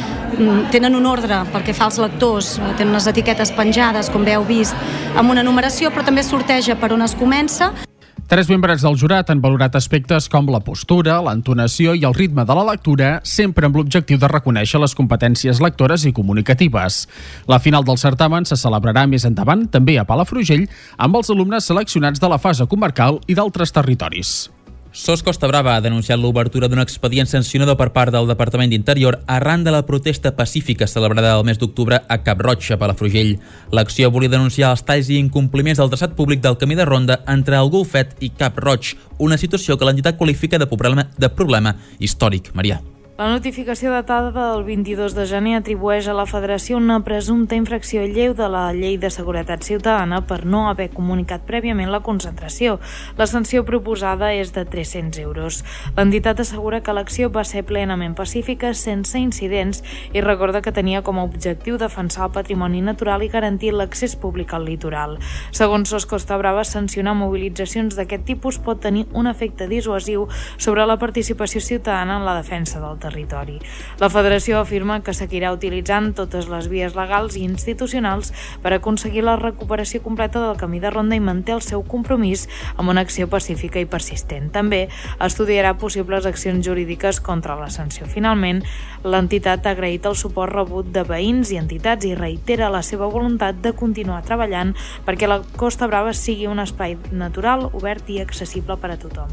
tenen un ordre pel que fa als lectors, tenen unes etiquetes penjades, com bé heu vist, amb una numeració, però també sorteja per on es comença. 3 membres del jurat han valorat aspectes com la postura, l'entonació i el ritme de la lectura, sempre amb l'objectiu de reconèixer les competències lectores i comunicatives. La final del certamen se celebrarà més endavant, també a Palafrugell, amb els alumnes seleccionats de la fase comarcal i d'altres territoris. SOS Costa Brava ha denunciat l'obertura d'un expedient sancionador per part del Departament d'Interior arran de la protesta pacífica celebrada el mes d'octubre a Cap Roig, a Palafrugell. L'acció volia denunciar els talls i incompliments del traçat públic del camí de ronda entre el Golfet i Cap Roig, una situació que l'entitat qualifica de problema històric. Maria. La notificació datada del 22 de gener atribueix a la Federació una presumpta infracció lleu de la Llei de Seguretat Ciutadana per no haver comunicat prèviament la concentració. La sanció proposada és de 300 euros. L'entitat assegura que l'acció va ser plenament pacífica, sense incidents, i recorda que tenia com a objectiu defensar el patrimoni natural i garantir l'accés públic al litoral. Segons SOS Costa Brava, sancionar mobilitzacions d'aquest tipus pot tenir un efecte dissuasiu sobre la participació ciutadana en la defensa del territori. territori. La federació afirma que seguirà utilitzant totes les vies legals i institucionals per aconseguir la recuperació completa del camí de ronda i manté el seu compromís amb una acció pacífica i persistent. També estudiarà possibles accions jurídiques contra la sanció. Finalment, l'entitat ha agraït el suport rebut de veïns i entitats i reitera la seva voluntat de continuar treballant perquè la Costa Brava sigui un espai natural, obert i accessible per a tothom.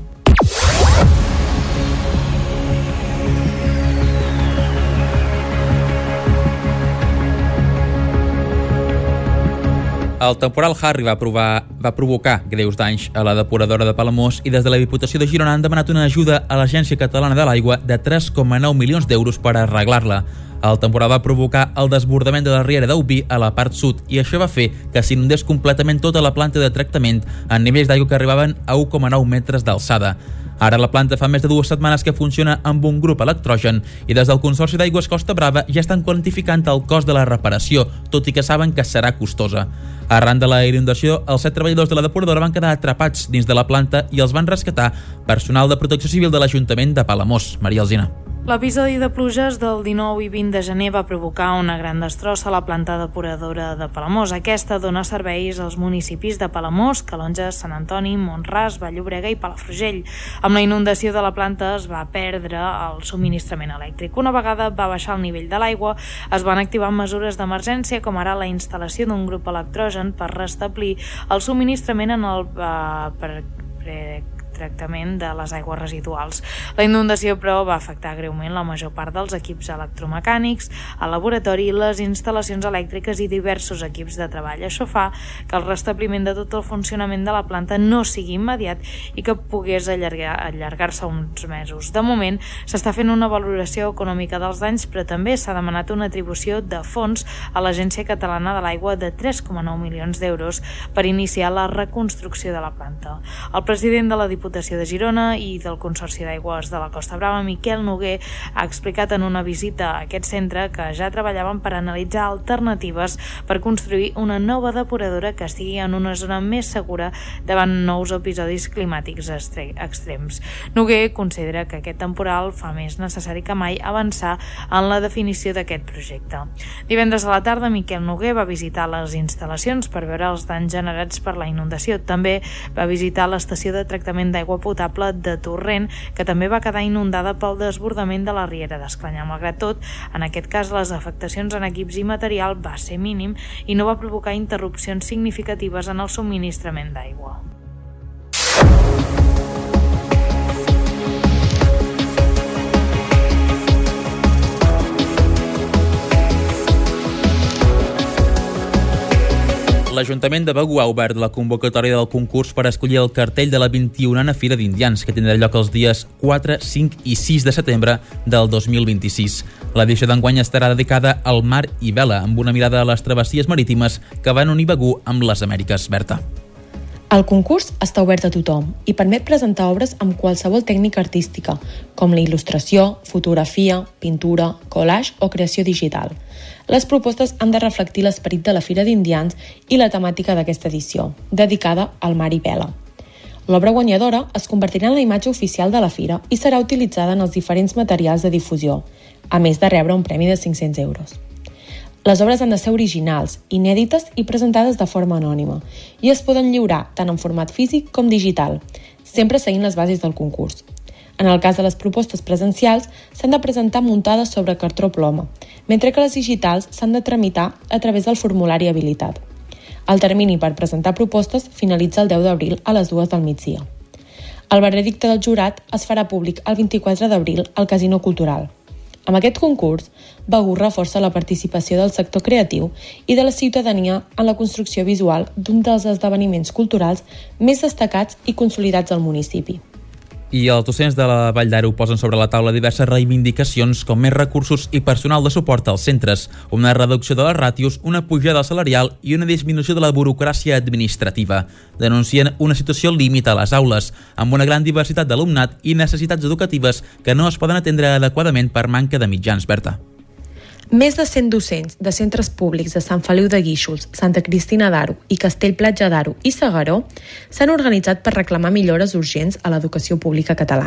El temporal Harry va provocar greus danys a la depuradora de Palamós i des de la Diputació de Girona han demanat una ajuda a l'Agència Catalana de l'Aigua de 3,9 milions d'euros per arreglar-la. El temporal va provocar el desbordament de la riera d'Aubí a la part sud i això va fer que s'inundés completament tota la planta de tractament en nivells d'aigua que arribaven a 1,9 metres d'alçada. Ara la planta fa més de 2 setmanes que funciona amb un grup electrogen i des del Consorci d'Aigües Costa Brava ja estan quantificant el cost de la reparació, tot i que saben que serà costosa. Arran de la inundació, els 7 treballadors de la depuradora van quedar atrapats dins de la planta i els van rescatar personal de Protecció Civil de l'Ajuntament de Palamós. Maria Alsina. L'episodi de pluges del 19 i 20 de gener va provocar una gran destrossa a la planta depuradora de Palamós. Aquesta dona serveis als municipis de Palamós, Calonge, Sant Antoni, Mont-ras, Vall-llobrega i Palafrugell. Amb la inundació de la planta es va perdre el subministrament elèctric. Una vegada va baixar el nivell de l'aigua, es van activar mesures d'emergència, com ara la instal·lació d'un grup electrogen per restablir el subministrament en el tractament de les aigües residuals. La inundació, però, va afectar greument la major part dels equips electromecànics, el laboratori, les instal·lacions elèctriques i diversos equips de treball. Això fa que el restabliment de tot el funcionament de la planta no sigui immediat i que pogués allargar-se uns mesos. De moment, s'està fent una valoració econòmica dels danys, però també s'ha demanat una atribució de fons a l'Agència Catalana de l'Aigua de 3,9 milions d'euros per iniciar la reconstrucció de la planta. El president de la Diputació de Girona i del Consorci d'Aigües de la Costa Brava, Miquel Noguer, ha explicat en una visita a aquest centre que ja treballaven per analitzar alternatives per construir una nova depuradora que estigui en una zona més segura davant nous episodis climàtics extrems. Noguer considera que aquest temporal fa més necessari que mai avançar en la definició d'aquest projecte. Divendres a la tarda, Miquel Noguer va visitar les instal·lacions per veure els danys generats per la inundació. També va visitar l'estació de tractament d'aigua potable de Torrent, que també va quedar inundada pel desbordament de la riera d'Esclanyà. Malgrat tot, en aquest cas les afectacions en equips i material va ser mínim i no va provocar interrupcions significatives en el subministrament d'aigua. L'Ajuntament de Begur ha obert la convocatòria del concurs per escollir el cartell de la 21a Fira d'Indians, que tindrà lloc els dies 4, 5 i 6 de setembre del 2026. L'edició d'enguany estarà dedicada al mar i vela, amb una mirada a les travessies marítimes que van unir Begur amb les Amèriques. Berta. El concurs està obert a tothom i permet presentar obres amb qualsevol tècnica artística, com la il·lustració, fotografia, pintura, collage o creació digital. Les propostes han de reflectir l'esperit de la Fira d'Indians i la temàtica d'aquesta edició, dedicada al mar i vela. L'obra guanyadora es convertirà en la imatge oficial de la Fira i serà utilitzada en els diferents materials de difusió, a més de rebre un premi de 500 euros. Les obres han de ser originals, inèdites i presentades de forma anònima i es poden lliurar tant en format físic com digital, sempre seguint les bases del concurs. En el cas de les propostes presencials, s'han de presentar muntades sobre cartró ploma, mentre que les digitals s'han de tramitar a través del formulari habilitat. El termini per presentar propostes finalitza el 10 d'abril a les 2 del migdia. El veredicte del jurat es farà públic el 24 d'abril al Casino Cultural. Amb aquest concurs, Begur reforça la participació del sector creatiu i de la ciutadania en la construcció visual d'un dels esdeveniments culturals més destacats i consolidats al municipi. I els docents de la Vall d'Aro posen sobre la taula diverses reivindicacions com més recursos i personal de suport als centres, una reducció de les ràtios, una pujada salarial i una disminució de la burocràcia administrativa. Denuncien una situació límit a les aules, amb una gran diversitat d'alumnat i necessitats educatives que no es poden atendre adequadament per manca de mitjans. Berta. Més de 100 docents de centres públics de Sant Feliu de Guíxols, Santa Cristina d'Aro i Castell-Platja d'Aro i S'Agaró s'han organitzat per reclamar millores urgents a l'educació pública catalana.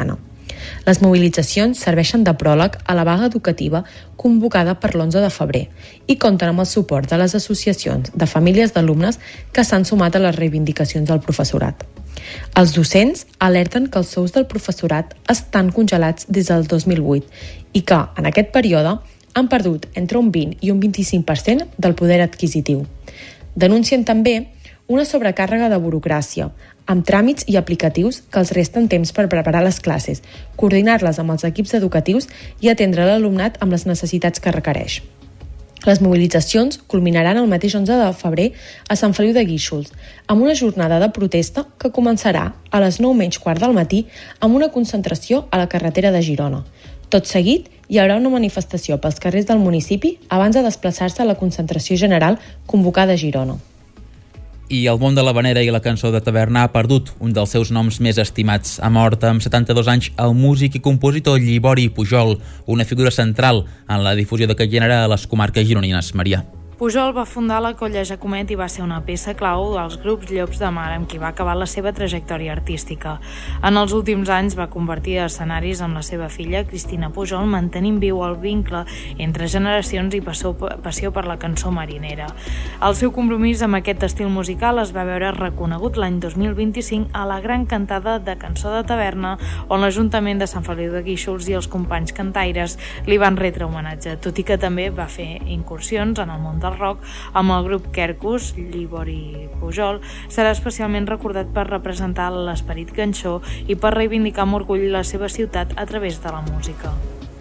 Les mobilitzacions serveixen de pròleg a la vaga educativa convocada per l'11 de febrer i compten amb el suport de les associacions de famílies d'alumnes que s'han sumat a les reivindicacions del professorat. Els docents alerten que els sous del professorat estan congelats des del 2008 i que, en aquest període, han perdut entre un 20 i un 25% del poder adquisitiu. Denuncien també una sobrecàrrega de burocràcia, amb tràmits i aplicatius que els resten temps per preparar les classes, coordinar-les amb els equips educatius i atendre l'alumnat amb les necessitats que requereix. Les mobilitzacions culminaran el mateix 11 de febrer a Sant Feliu de Guíxols, amb una jornada de protesta que començarà a les 9:15 del matí amb una concentració a la carretera de Girona. Tot seguit, hi haurà una manifestació pels carrers del municipi abans de desplaçar-se a la concentració general convocada a Girona. I el món de l'havanera i la cançó de taverna ha perdut un dels seus noms més estimats. Ha mort amb 72 anys el músic i compositor Llibori Pujol, una figura central en la difusió d'aquest gènere a les comarques gironines. Maria. Pujol va fundar la Colla Jacomet i va ser una peça clau dels grups Llops de Mar amb qui va acabar la seva trajectòria artística. En els últims anys va convertir escenaris amb la seva filla, Cristina Pujol, mantenint viu el vincle entre generacions i passió per la cançó marinera. El seu compromís amb aquest estil musical es va veure reconegut l'any 2025 a la gran cantada de cançó de taverna, on l'Ajuntament de Sant Feliu de Guíxols i els companys cantaires li van retre homenatge, tot i que també va fer incursions en el món del rock amb el grup Quercus. Llibori Pujol serà especialment recordat per representar l'esperit ganxó i per reivindicar amb orgull la seva ciutat a través de la música.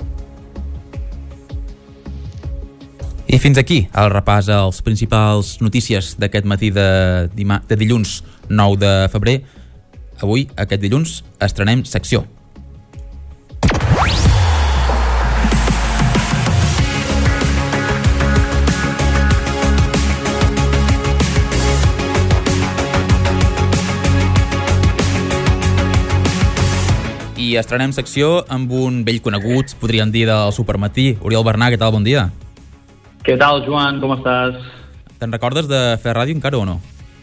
I fins aquí el repàs als principals notícies d'aquest matí de dilluns 9 de febrer. Avui, aquest dilluns, estrenem secció. I estrenem secció amb un vell conegut, podríem dir, del Supermatí. Oriol Bernà, què tal? Bon dia. Què tal, Joan? Com estàs? Te'n recordes de fer ràdio encara o no?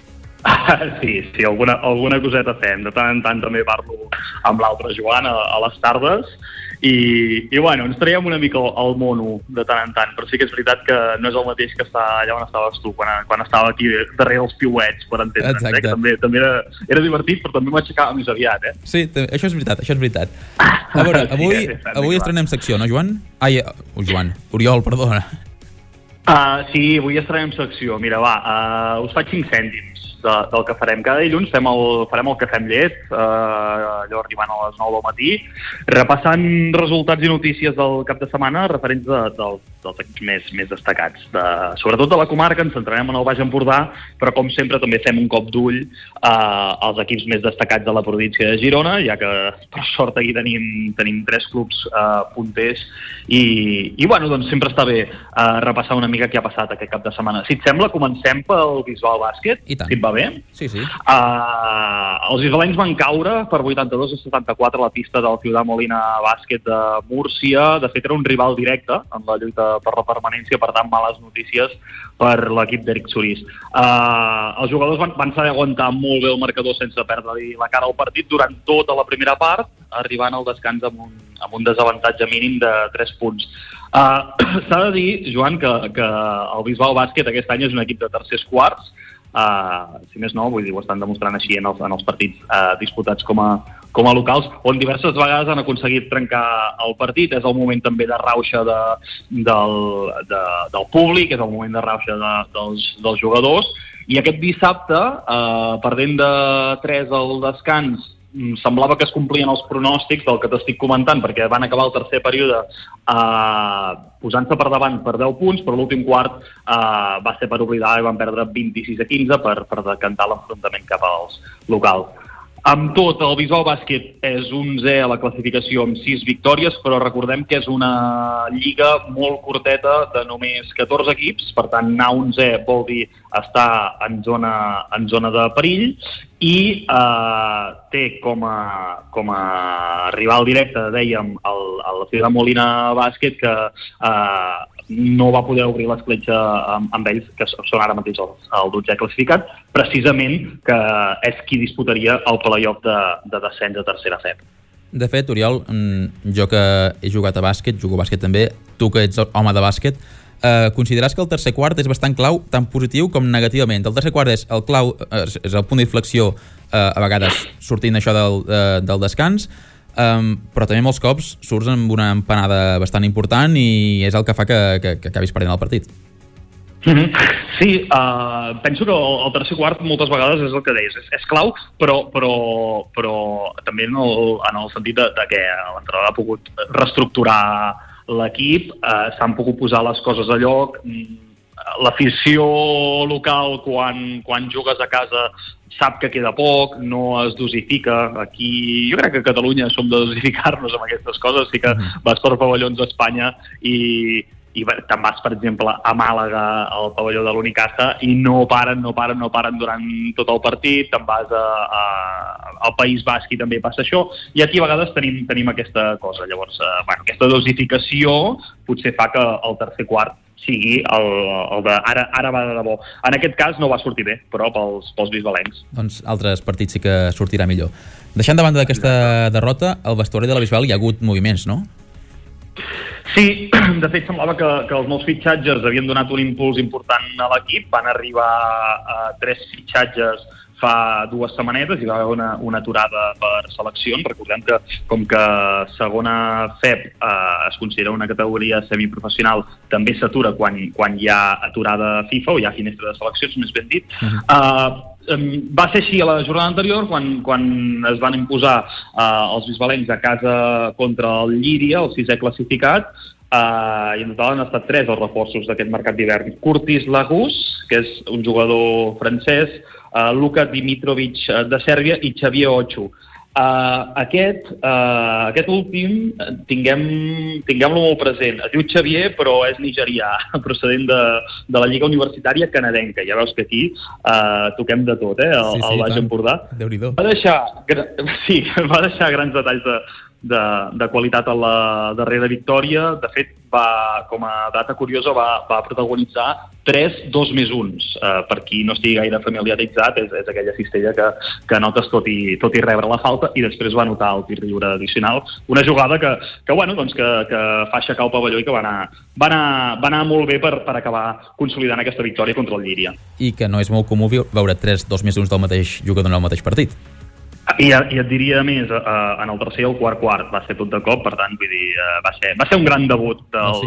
Sí, alguna coseta fem. De tant en tant també parlo amb l'altre Joan a les tardes i bueno, ens traiem una mica al mono de tant en tant, però sí que és veritat que no és el mateix que estar allà on estaves tu, quan estava aquí darrere els piuets, per entendre'ns, que també era divertit, però també m'aixecava més aviat, eh? Sí, això és veritat. A veure, avui estrenem secció, no, Joan? Oriol, perdona. Sí, avui estrenem secció. Mira, us faig 5 cèntims del que farem. Cada dilluns farem el Cafè amb llet, allò arribant a les 9 del matí, repassant resultats i notícies del cap de setmana referents dels equips més destacats. Sobretot de la comarca, ens centrarem en el Baix Empordà, però com sempre també fem un cop d'ull als equips més destacats de la província de Girona, ja que per sort aquí tenim 3 clubs punters i bueno, doncs sempre està bé repassar una mica què ha passat aquest cap de setmana. Si et sembla, comencem pel Bisbal Bàsquet, si et va bé? Sí. Els bisbalencs van caure per 82-74 a la pista del Ciudad Molina Bàsquet de Múrcia. De fet, era un rival directe en la lluita per la permanència, per tant, males notícies per l'equip d'Eric Sorís. Els jugadors van saber aguantar molt bé el marcador sense perdre la cara al partit durant tota la primera part, arribant al descans amb un desavantatge mínim de 3 punts. S'ha de dir, Joan, que el Bisbal Bàsquet aquest any és un equip de tercers quarts. Si més no, vull dir, ho estan demostrant així en els partits disputats com a locals, on diverses vegades han aconseguit trencar el partit. És el moment també de rauxa del públic, és el moment de rauxa dels jugadors, i aquest dissabte, perdent de 3 al descans, semblava que es complien els pronòstics del que t'estic comentant, perquè van acabar el tercer període posant-se per davant per 10 punts, però l'últim quart va ser per oblidar i van perdre 26-15 per decantar l'enfrontament cap als locals. Amb tot, el Bisbal Bàsquet és 11è a la classificació amb 6 victòries, però recordem que és una lliga molt curteta de només 14 equips, per tant, anar 11è vol dir estar en zona de perill, i té com a rival directe, dèiem, el Ciudad Molina Bàsquet, que no va poder obrir l'escletxa amb ells, que són ara mateix el 12è classificat, precisament que és qui disputaria el playoff de descens a tercera FEP. De fet, Oriol, jo que he jugat a bàsquet, jugo a bàsquet també, tu que ets home de bàsquet, consideràs que el tercer quart és bastant clau, tant positiu com negativament? El tercer quart és el clau, és el punt d'inflexió, a vegades sortint això del descans, però també molts cops surts amb una empanada bastant important i és el que fa que acabis perdent el partit. Sí, penso que el tercer quart moltes vegades és el que deies, és clau, però també en el sentit de que l'entrenador ha pogut reestructurar l'equip, s'han pogut posar les coses a lloc, l'afició local quan jugues a casa sap que queda poc, no es dosifica. Aquí jo crec que a Catalunya som de dosificar-nos amb aquestes coses, sí que vas per pavellons a Espanya i te'n vas, per exemple, a Màlaga, al pavelló de l'Unicaja, i no paren durant tot el partit, te'n vas al País Basc i també passa això, i aquí a vegades tenim aquesta cosa. Llavors, aquesta dosificació potser fa que el tercer quart sigui el de ara va de debò. En aquest cas no va sortir bé, però pels bisbalencs. Doncs altres partits sí que sortirà millor. Deixant de banda d'aquesta derrota, al vestuari de la Bisbal hi ha hagut moviments, no? Sí, de fet semblava que els nous fitxatges havien donat un impuls important a l'equip. Van arribar a 3 fitxatges fa 2 setmanetes, hi va haver una aturada per seleccions. Recordem que com que segona FEP es considera una categoria semiprofessional, també s'atura quan hi ha aturada FIFA o hi ha finestra de seleccions, més ben dit. Va ser així a la jornada anterior quan es van imposar els bisbalencs a casa contra el Llíria, el 6è classificat, i en total han estat 3 els reforços d'aquest mercat d'hivern. Curtis Lagus, que és un jugador francès, Luka Dimitrovic de Sèrbia i Xavier Ocho. Aquest últim, tinguem-lo molt present. Es diu Xavier, però és nigerià, procedent de la Lliga Universitària Canadenca. Ja veus que aquí toquem de tot, al Baix Empordà. Déu-n'hi-do. Va deixar grans detalls de qualitat a la darrera victòria. De fet, com a data curiosa, va protagonitzar 3 2+1. Per qui no estigui gaire familiaritzat, és aquella cistella que notes tot i rebre la falta, i després va anotar el tir lliure addicional. Una jugada que fa aixecar el pavelló i que va anar molt bé per acabar consolidant aquesta victòria contra el Llíria. I que no és molt comú veure 3 2+1 del mateix jugador en el mateix partit. I et diria més, en el tercer i el quart va ser tot de cop, per tant, vull dir, va ser un gran debut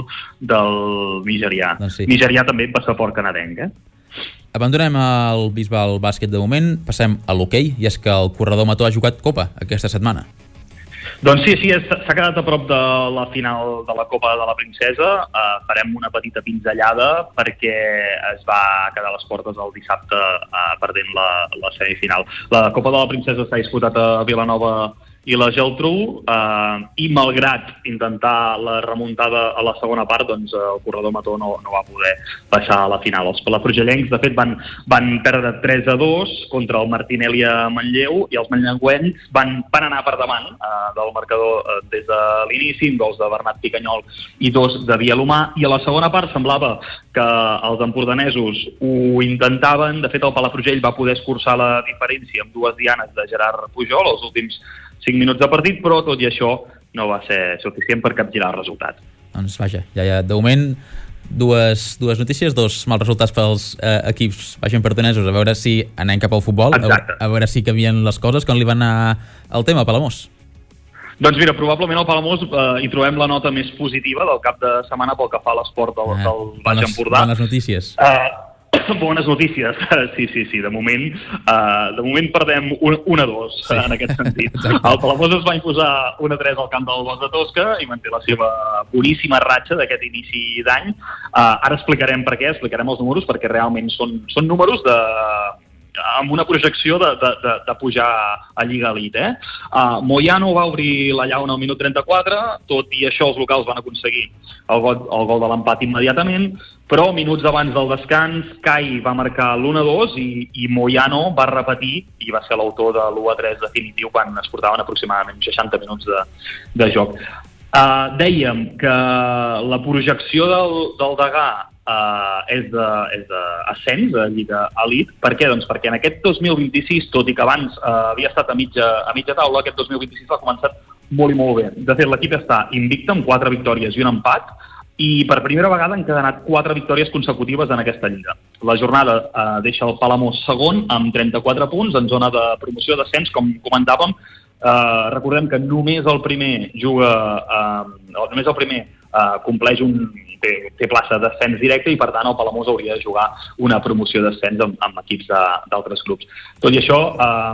del nigerià. Nigerià també amb passaport canadenc, Abandonem el Bisbal bàsquet de moment, passem a l'hoquei, i és que el corredor Mató ha jugat Copa aquesta setmana. Doncs sí, s'ha quedat a prop de la final de la Copa de la Princesa. Farem una petita pinzellada perquè es va quedar a les portes el dissabte perdent la semifinal. La Copa de la Princesa s'ha disputat a Vilanova i la Geltrú, i malgrat intentar la remuntada a la segona part, doncs el corredor Mató no va poder passar a la final. Els palafrugellencs, de fet, van perdre 3-2 contra el Martinelli a Manlleu, i els manlleuencs van anar per davant del marcador des de l'inici, amb gols de Bernat Picanyol i 2 de Vialomà, i a la segona part semblava que els empordanesos ho intentaven. De fet, el Palafrugell va poder escurçar la diferència amb 2 dianes de Gerard Pujol els últims 5 minuts de partit, però tot i això no va ser suficient per capgirar el resultat. Doncs vaja, ja de moment dues notícies, 2 mals resultats pels equips baixempordanesos, a veure si anem cap al futbol, a veure si canvien les coses. Com li va anar el tema a Palamós? Doncs mira, probablement al Palamós hi trobem la nota més positiva del cap de setmana pel que fa a l'esport del Baix Empordà. Bones notícies. Bones notícies, sí. De moment perdem 1-2 en aquest sentit. El Palamós es va imposar 1-3 al camp del Bosc de Tosca i manté la seva boníssima ratxa d'aquest inici d'any. Ara explicarem per què, explicarem els números, perquè realment són números amb una projecció de pujar a Lliga Elite. Moyano va obrir la llauna al minut 34, tot i això els locals van aconseguir el gol de l'empat immediatament, però minuts abans del descans Cai va marcar l'1-2 i Moyano va repetir i va ser l'autor de l'1-3 definitiu quan es portaven aproximadament 60 minuts de joc. Dèiem que la projecció del Degà és d'ascens a Lliga Elite. Per què? Doncs perquè en aquest 2026, tot i que abans havia estat a mitja taula, aquest 2026 ha començat molt i molt bé. De fet, l'equip està invicte amb 4 victòries i un empat, i per primera vegada han encadenat 4 victòries consecutives en aquesta lliga. La jornada deixa el Palamós segon amb 34 punts en zona de promoció de descens, com comentàvem. Recordem que només el primer compleix té plaça de descens directe i per tant el Palamós hauria de jugar una promoció de descens amb equips d'altres grups. Tot i això,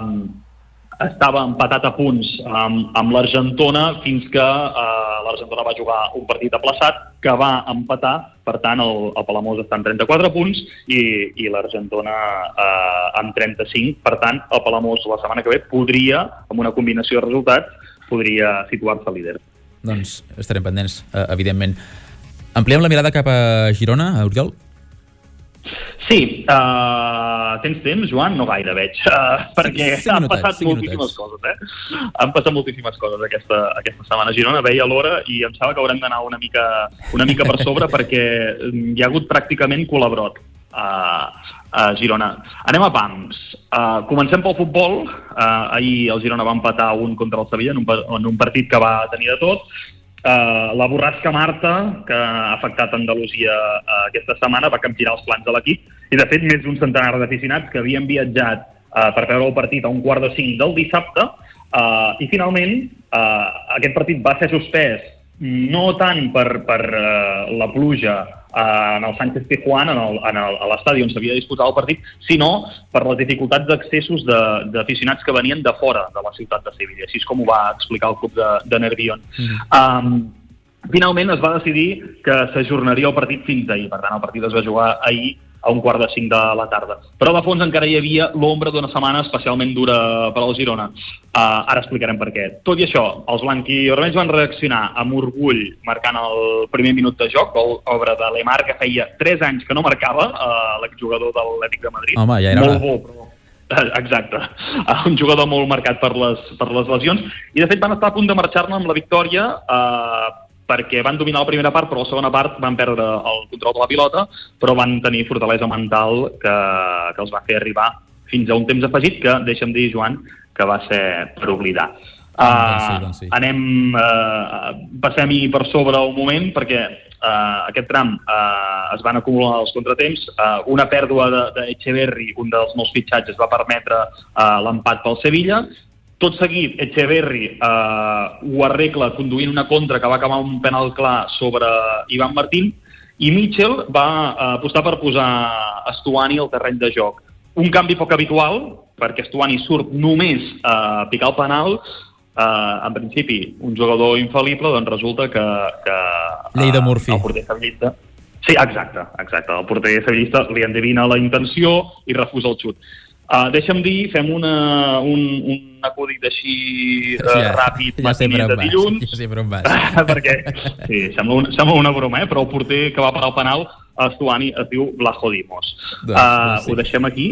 estava empatat a punts amb l'Argentona fins que l'Argentona va jugar un partit aplaçat que va empatar, per tant el Palamós està en 34 punts i l'Argentona en 35, per tant el Palamós la setmana que ve podria, amb una combinació de resultats, podria situar-se líder. Doncs estarem pendents, evidentment. Ampliem la mirada cap a Girona, Oriol? Sí, tens temps, Joan? No gaire, veig, perquè han passat moltíssimes coses, Han passat moltíssimes coses aquesta setmana a Girona, veia l'hora i em sembla que haurem d'anar una mica per sobre perquè hi ha hagut pràcticament col·labrot a Girona. Anem a pams. Comencem pel futbol. Ahir el Girona va empatar contra el Sevilla en un partit que va tenir de tot. La borrasca Marta, que ha afectat Andalusia aquesta setmana, va capgirar els plans de l'equip i, de fet, més d'un centenar d'aficionats que havien viatjat per veure el partit a 4:45 del dissabte i, finalment, aquest partit va ser suspès no tant per la pluja en el Sánchez Pizjuán, a l'estadi on s'havia de disputar el partit, sinó per les dificultats d'accessos d'aficionats que venien de fora de la ciutat de Sevilla, així com ho va explicar el club de Nervión. Finalment es va decidir que s'ajornaria el partit fins ahir, per tant el partit es va jugar ahir a 4:45 de la tarda. Però de fons encara hi havia l'ombra d'una setmana especialment dura per al Girona. Ara explicarem per què. Tot i això, els blanquivermells van reaccionar amb orgull marcant el primer minut de joc, obra de Lemar, que feia 3 anys que no marcava, l'exjugador de l'Atlètic de Madrid. Home, ja era molt bo, però... Exacte. Un jugador molt marcat per les lesions. I, de fet, van estar a punt de marxar-ne amb la victòria perquè van dominar la primera part, però la segona part van perdre el control de la pilota, però van tenir fortalesa mental que els va fer arribar fins a un temps afegit que, deixa'm dir, Joan, que va ser per oblidar. Sí. Passem-hi per sobre un moment, perquè aquest tram es van acumular els contratemps. Una pèrdua d'Echeverri, un dels nous fitxatges, va permetre l'empat pel Sevilla. Tot seguit, Echeverri ho arregla conduint una contra que va acabar un penal clar sobre Ivan Martín i Mitchell va apostar per posar Stuani al terreny de joc. Un canvi poc habitual, perquè Stuani surt només a picar el penal. En principi, un jugador infal·lible, doncs resulta que Llei de Murphy. El porter sevillista... Sí, exacte. El porter sevillista li endevina la intenció i refusa el xut. Deixa'm dir, fem un acudit així ràpid, matiner de dilluns. Ja sé per on vas. Perquè, sí, sembla una broma, però el porter que va parar el penal a Stuani es diu Vlachodimos. Ho deixem aquí.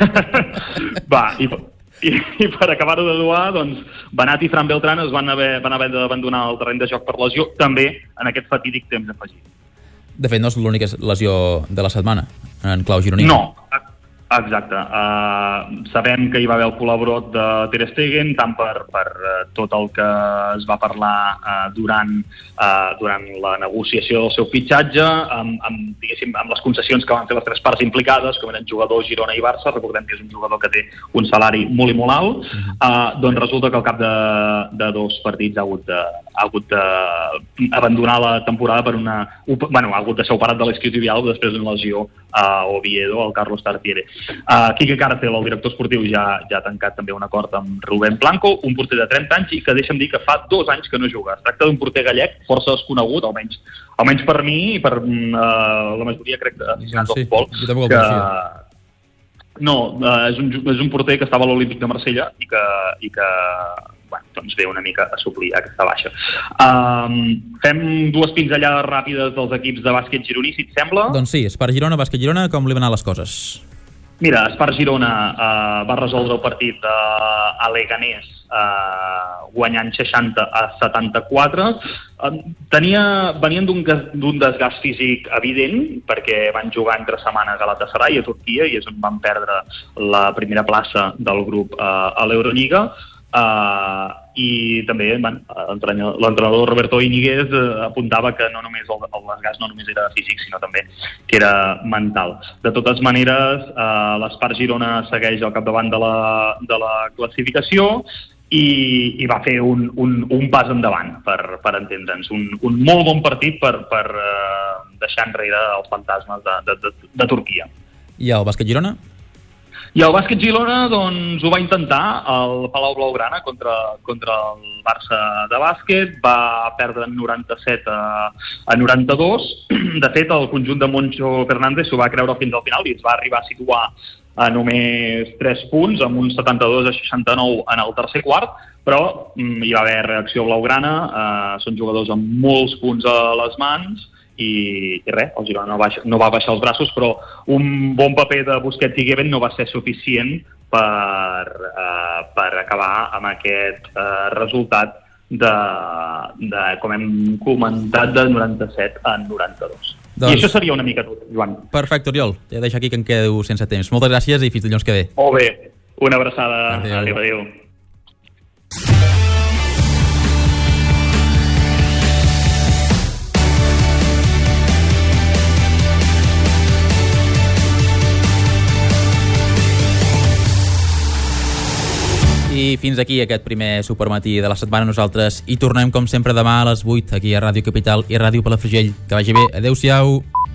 Va, i per acabar-ho de duar, doncs, Benat i Fran Beltrán van haver d'abandonar el terreny de joc per lesió, també en aquest fatídic temps afegit. De fet, no és l'única lesió de la setmana, en clau gironí. No, exacte. Sabem que hi va haver el col·labrot de Ter Stegen, tant per tot el que es va parlar durant la negociació del seu fitxatge, amb les concessions que van fer les 3 parts implicades, com eren jugadors Girona i Barça. Recordem que és un jugador que té un salari molt i molt alt. Doncs resulta que al cap de 2 partits ha hagut d'abandonar la temporada ha hagut de ser operat de l'esquiotibial després d'una lesió a Oviedo, al Carlos Tartiere. Quique Cárcel, el director esportiu, ja ha tancat també un acord amb Rubén Blanco, un porter de 30 anys i que deixa'm dir que fa 2 anys que no juga. Es tracta d'un porter gallec força desconegut, almenys per mi i per la majoria, crec, d'aficionats del futbol. No, és un porter que estava a l'Olímpic de Marsella i que doncs ve una mica a suplir aquesta baixa. Fem 2 pinzellades ràpides dels equips de bàsquet gironí, si et sembla. Doncs sí, Espar Girona, bàsquet Girona, com li van anar les coses? Mira, Espar Girona va resoldre el partit a Leganés guanyant 60-74. Venien d'un desgast físic evident perquè van jugar entre setmanes a Galatasaray, a Turquia, i és on van perdre la primera plaça del grup a l'Eurolliga. i també l'entrenador Roberto Íñiguez apuntava que no només el desgast no només era físic, sinó també que era mental. De totes maneres, l'Espart Girona segueix al capdavant de la classificació i va fer un pas endavant, per entendre'ns. Un molt bon partit per deixar enrere els fantasmes de Turquia. I el bàsquet Girona? I el bàsquet Girona doncs, ho va intentar al Palau Blaugrana contra el Barça de bàsquet, va perdre 97 a 92. De fet, el conjunt de Moncho Fernández s'ho va creure fins al final i es va arribar a situar a només 3 punts, amb un 72 a 69 en el tercer quart, però hi va haver reacció blaugrana, són jugadors amb molts punts a les mans, i res, el Girona no va baixar els braços, però un bon paper de Busquets i Gueven no va ser suficient per acabar amb aquest resultat com hem comentat, de 97 a 92. I això seria una mica tot, Joan. Perfecte, Oriol. Ja deixo aquí que em quedo sense temps. Moltes gràcies i fins dilluns que ve. Molt bé. Una abraçada. Adéu. I fins aquí aquest primer supermatí de la setmana. Nosaltres hi tornem com sempre demà a les 8 aquí a Ràdio Capital i a Ràdio Palafrugell. Que vagi bé. Adéu-siau.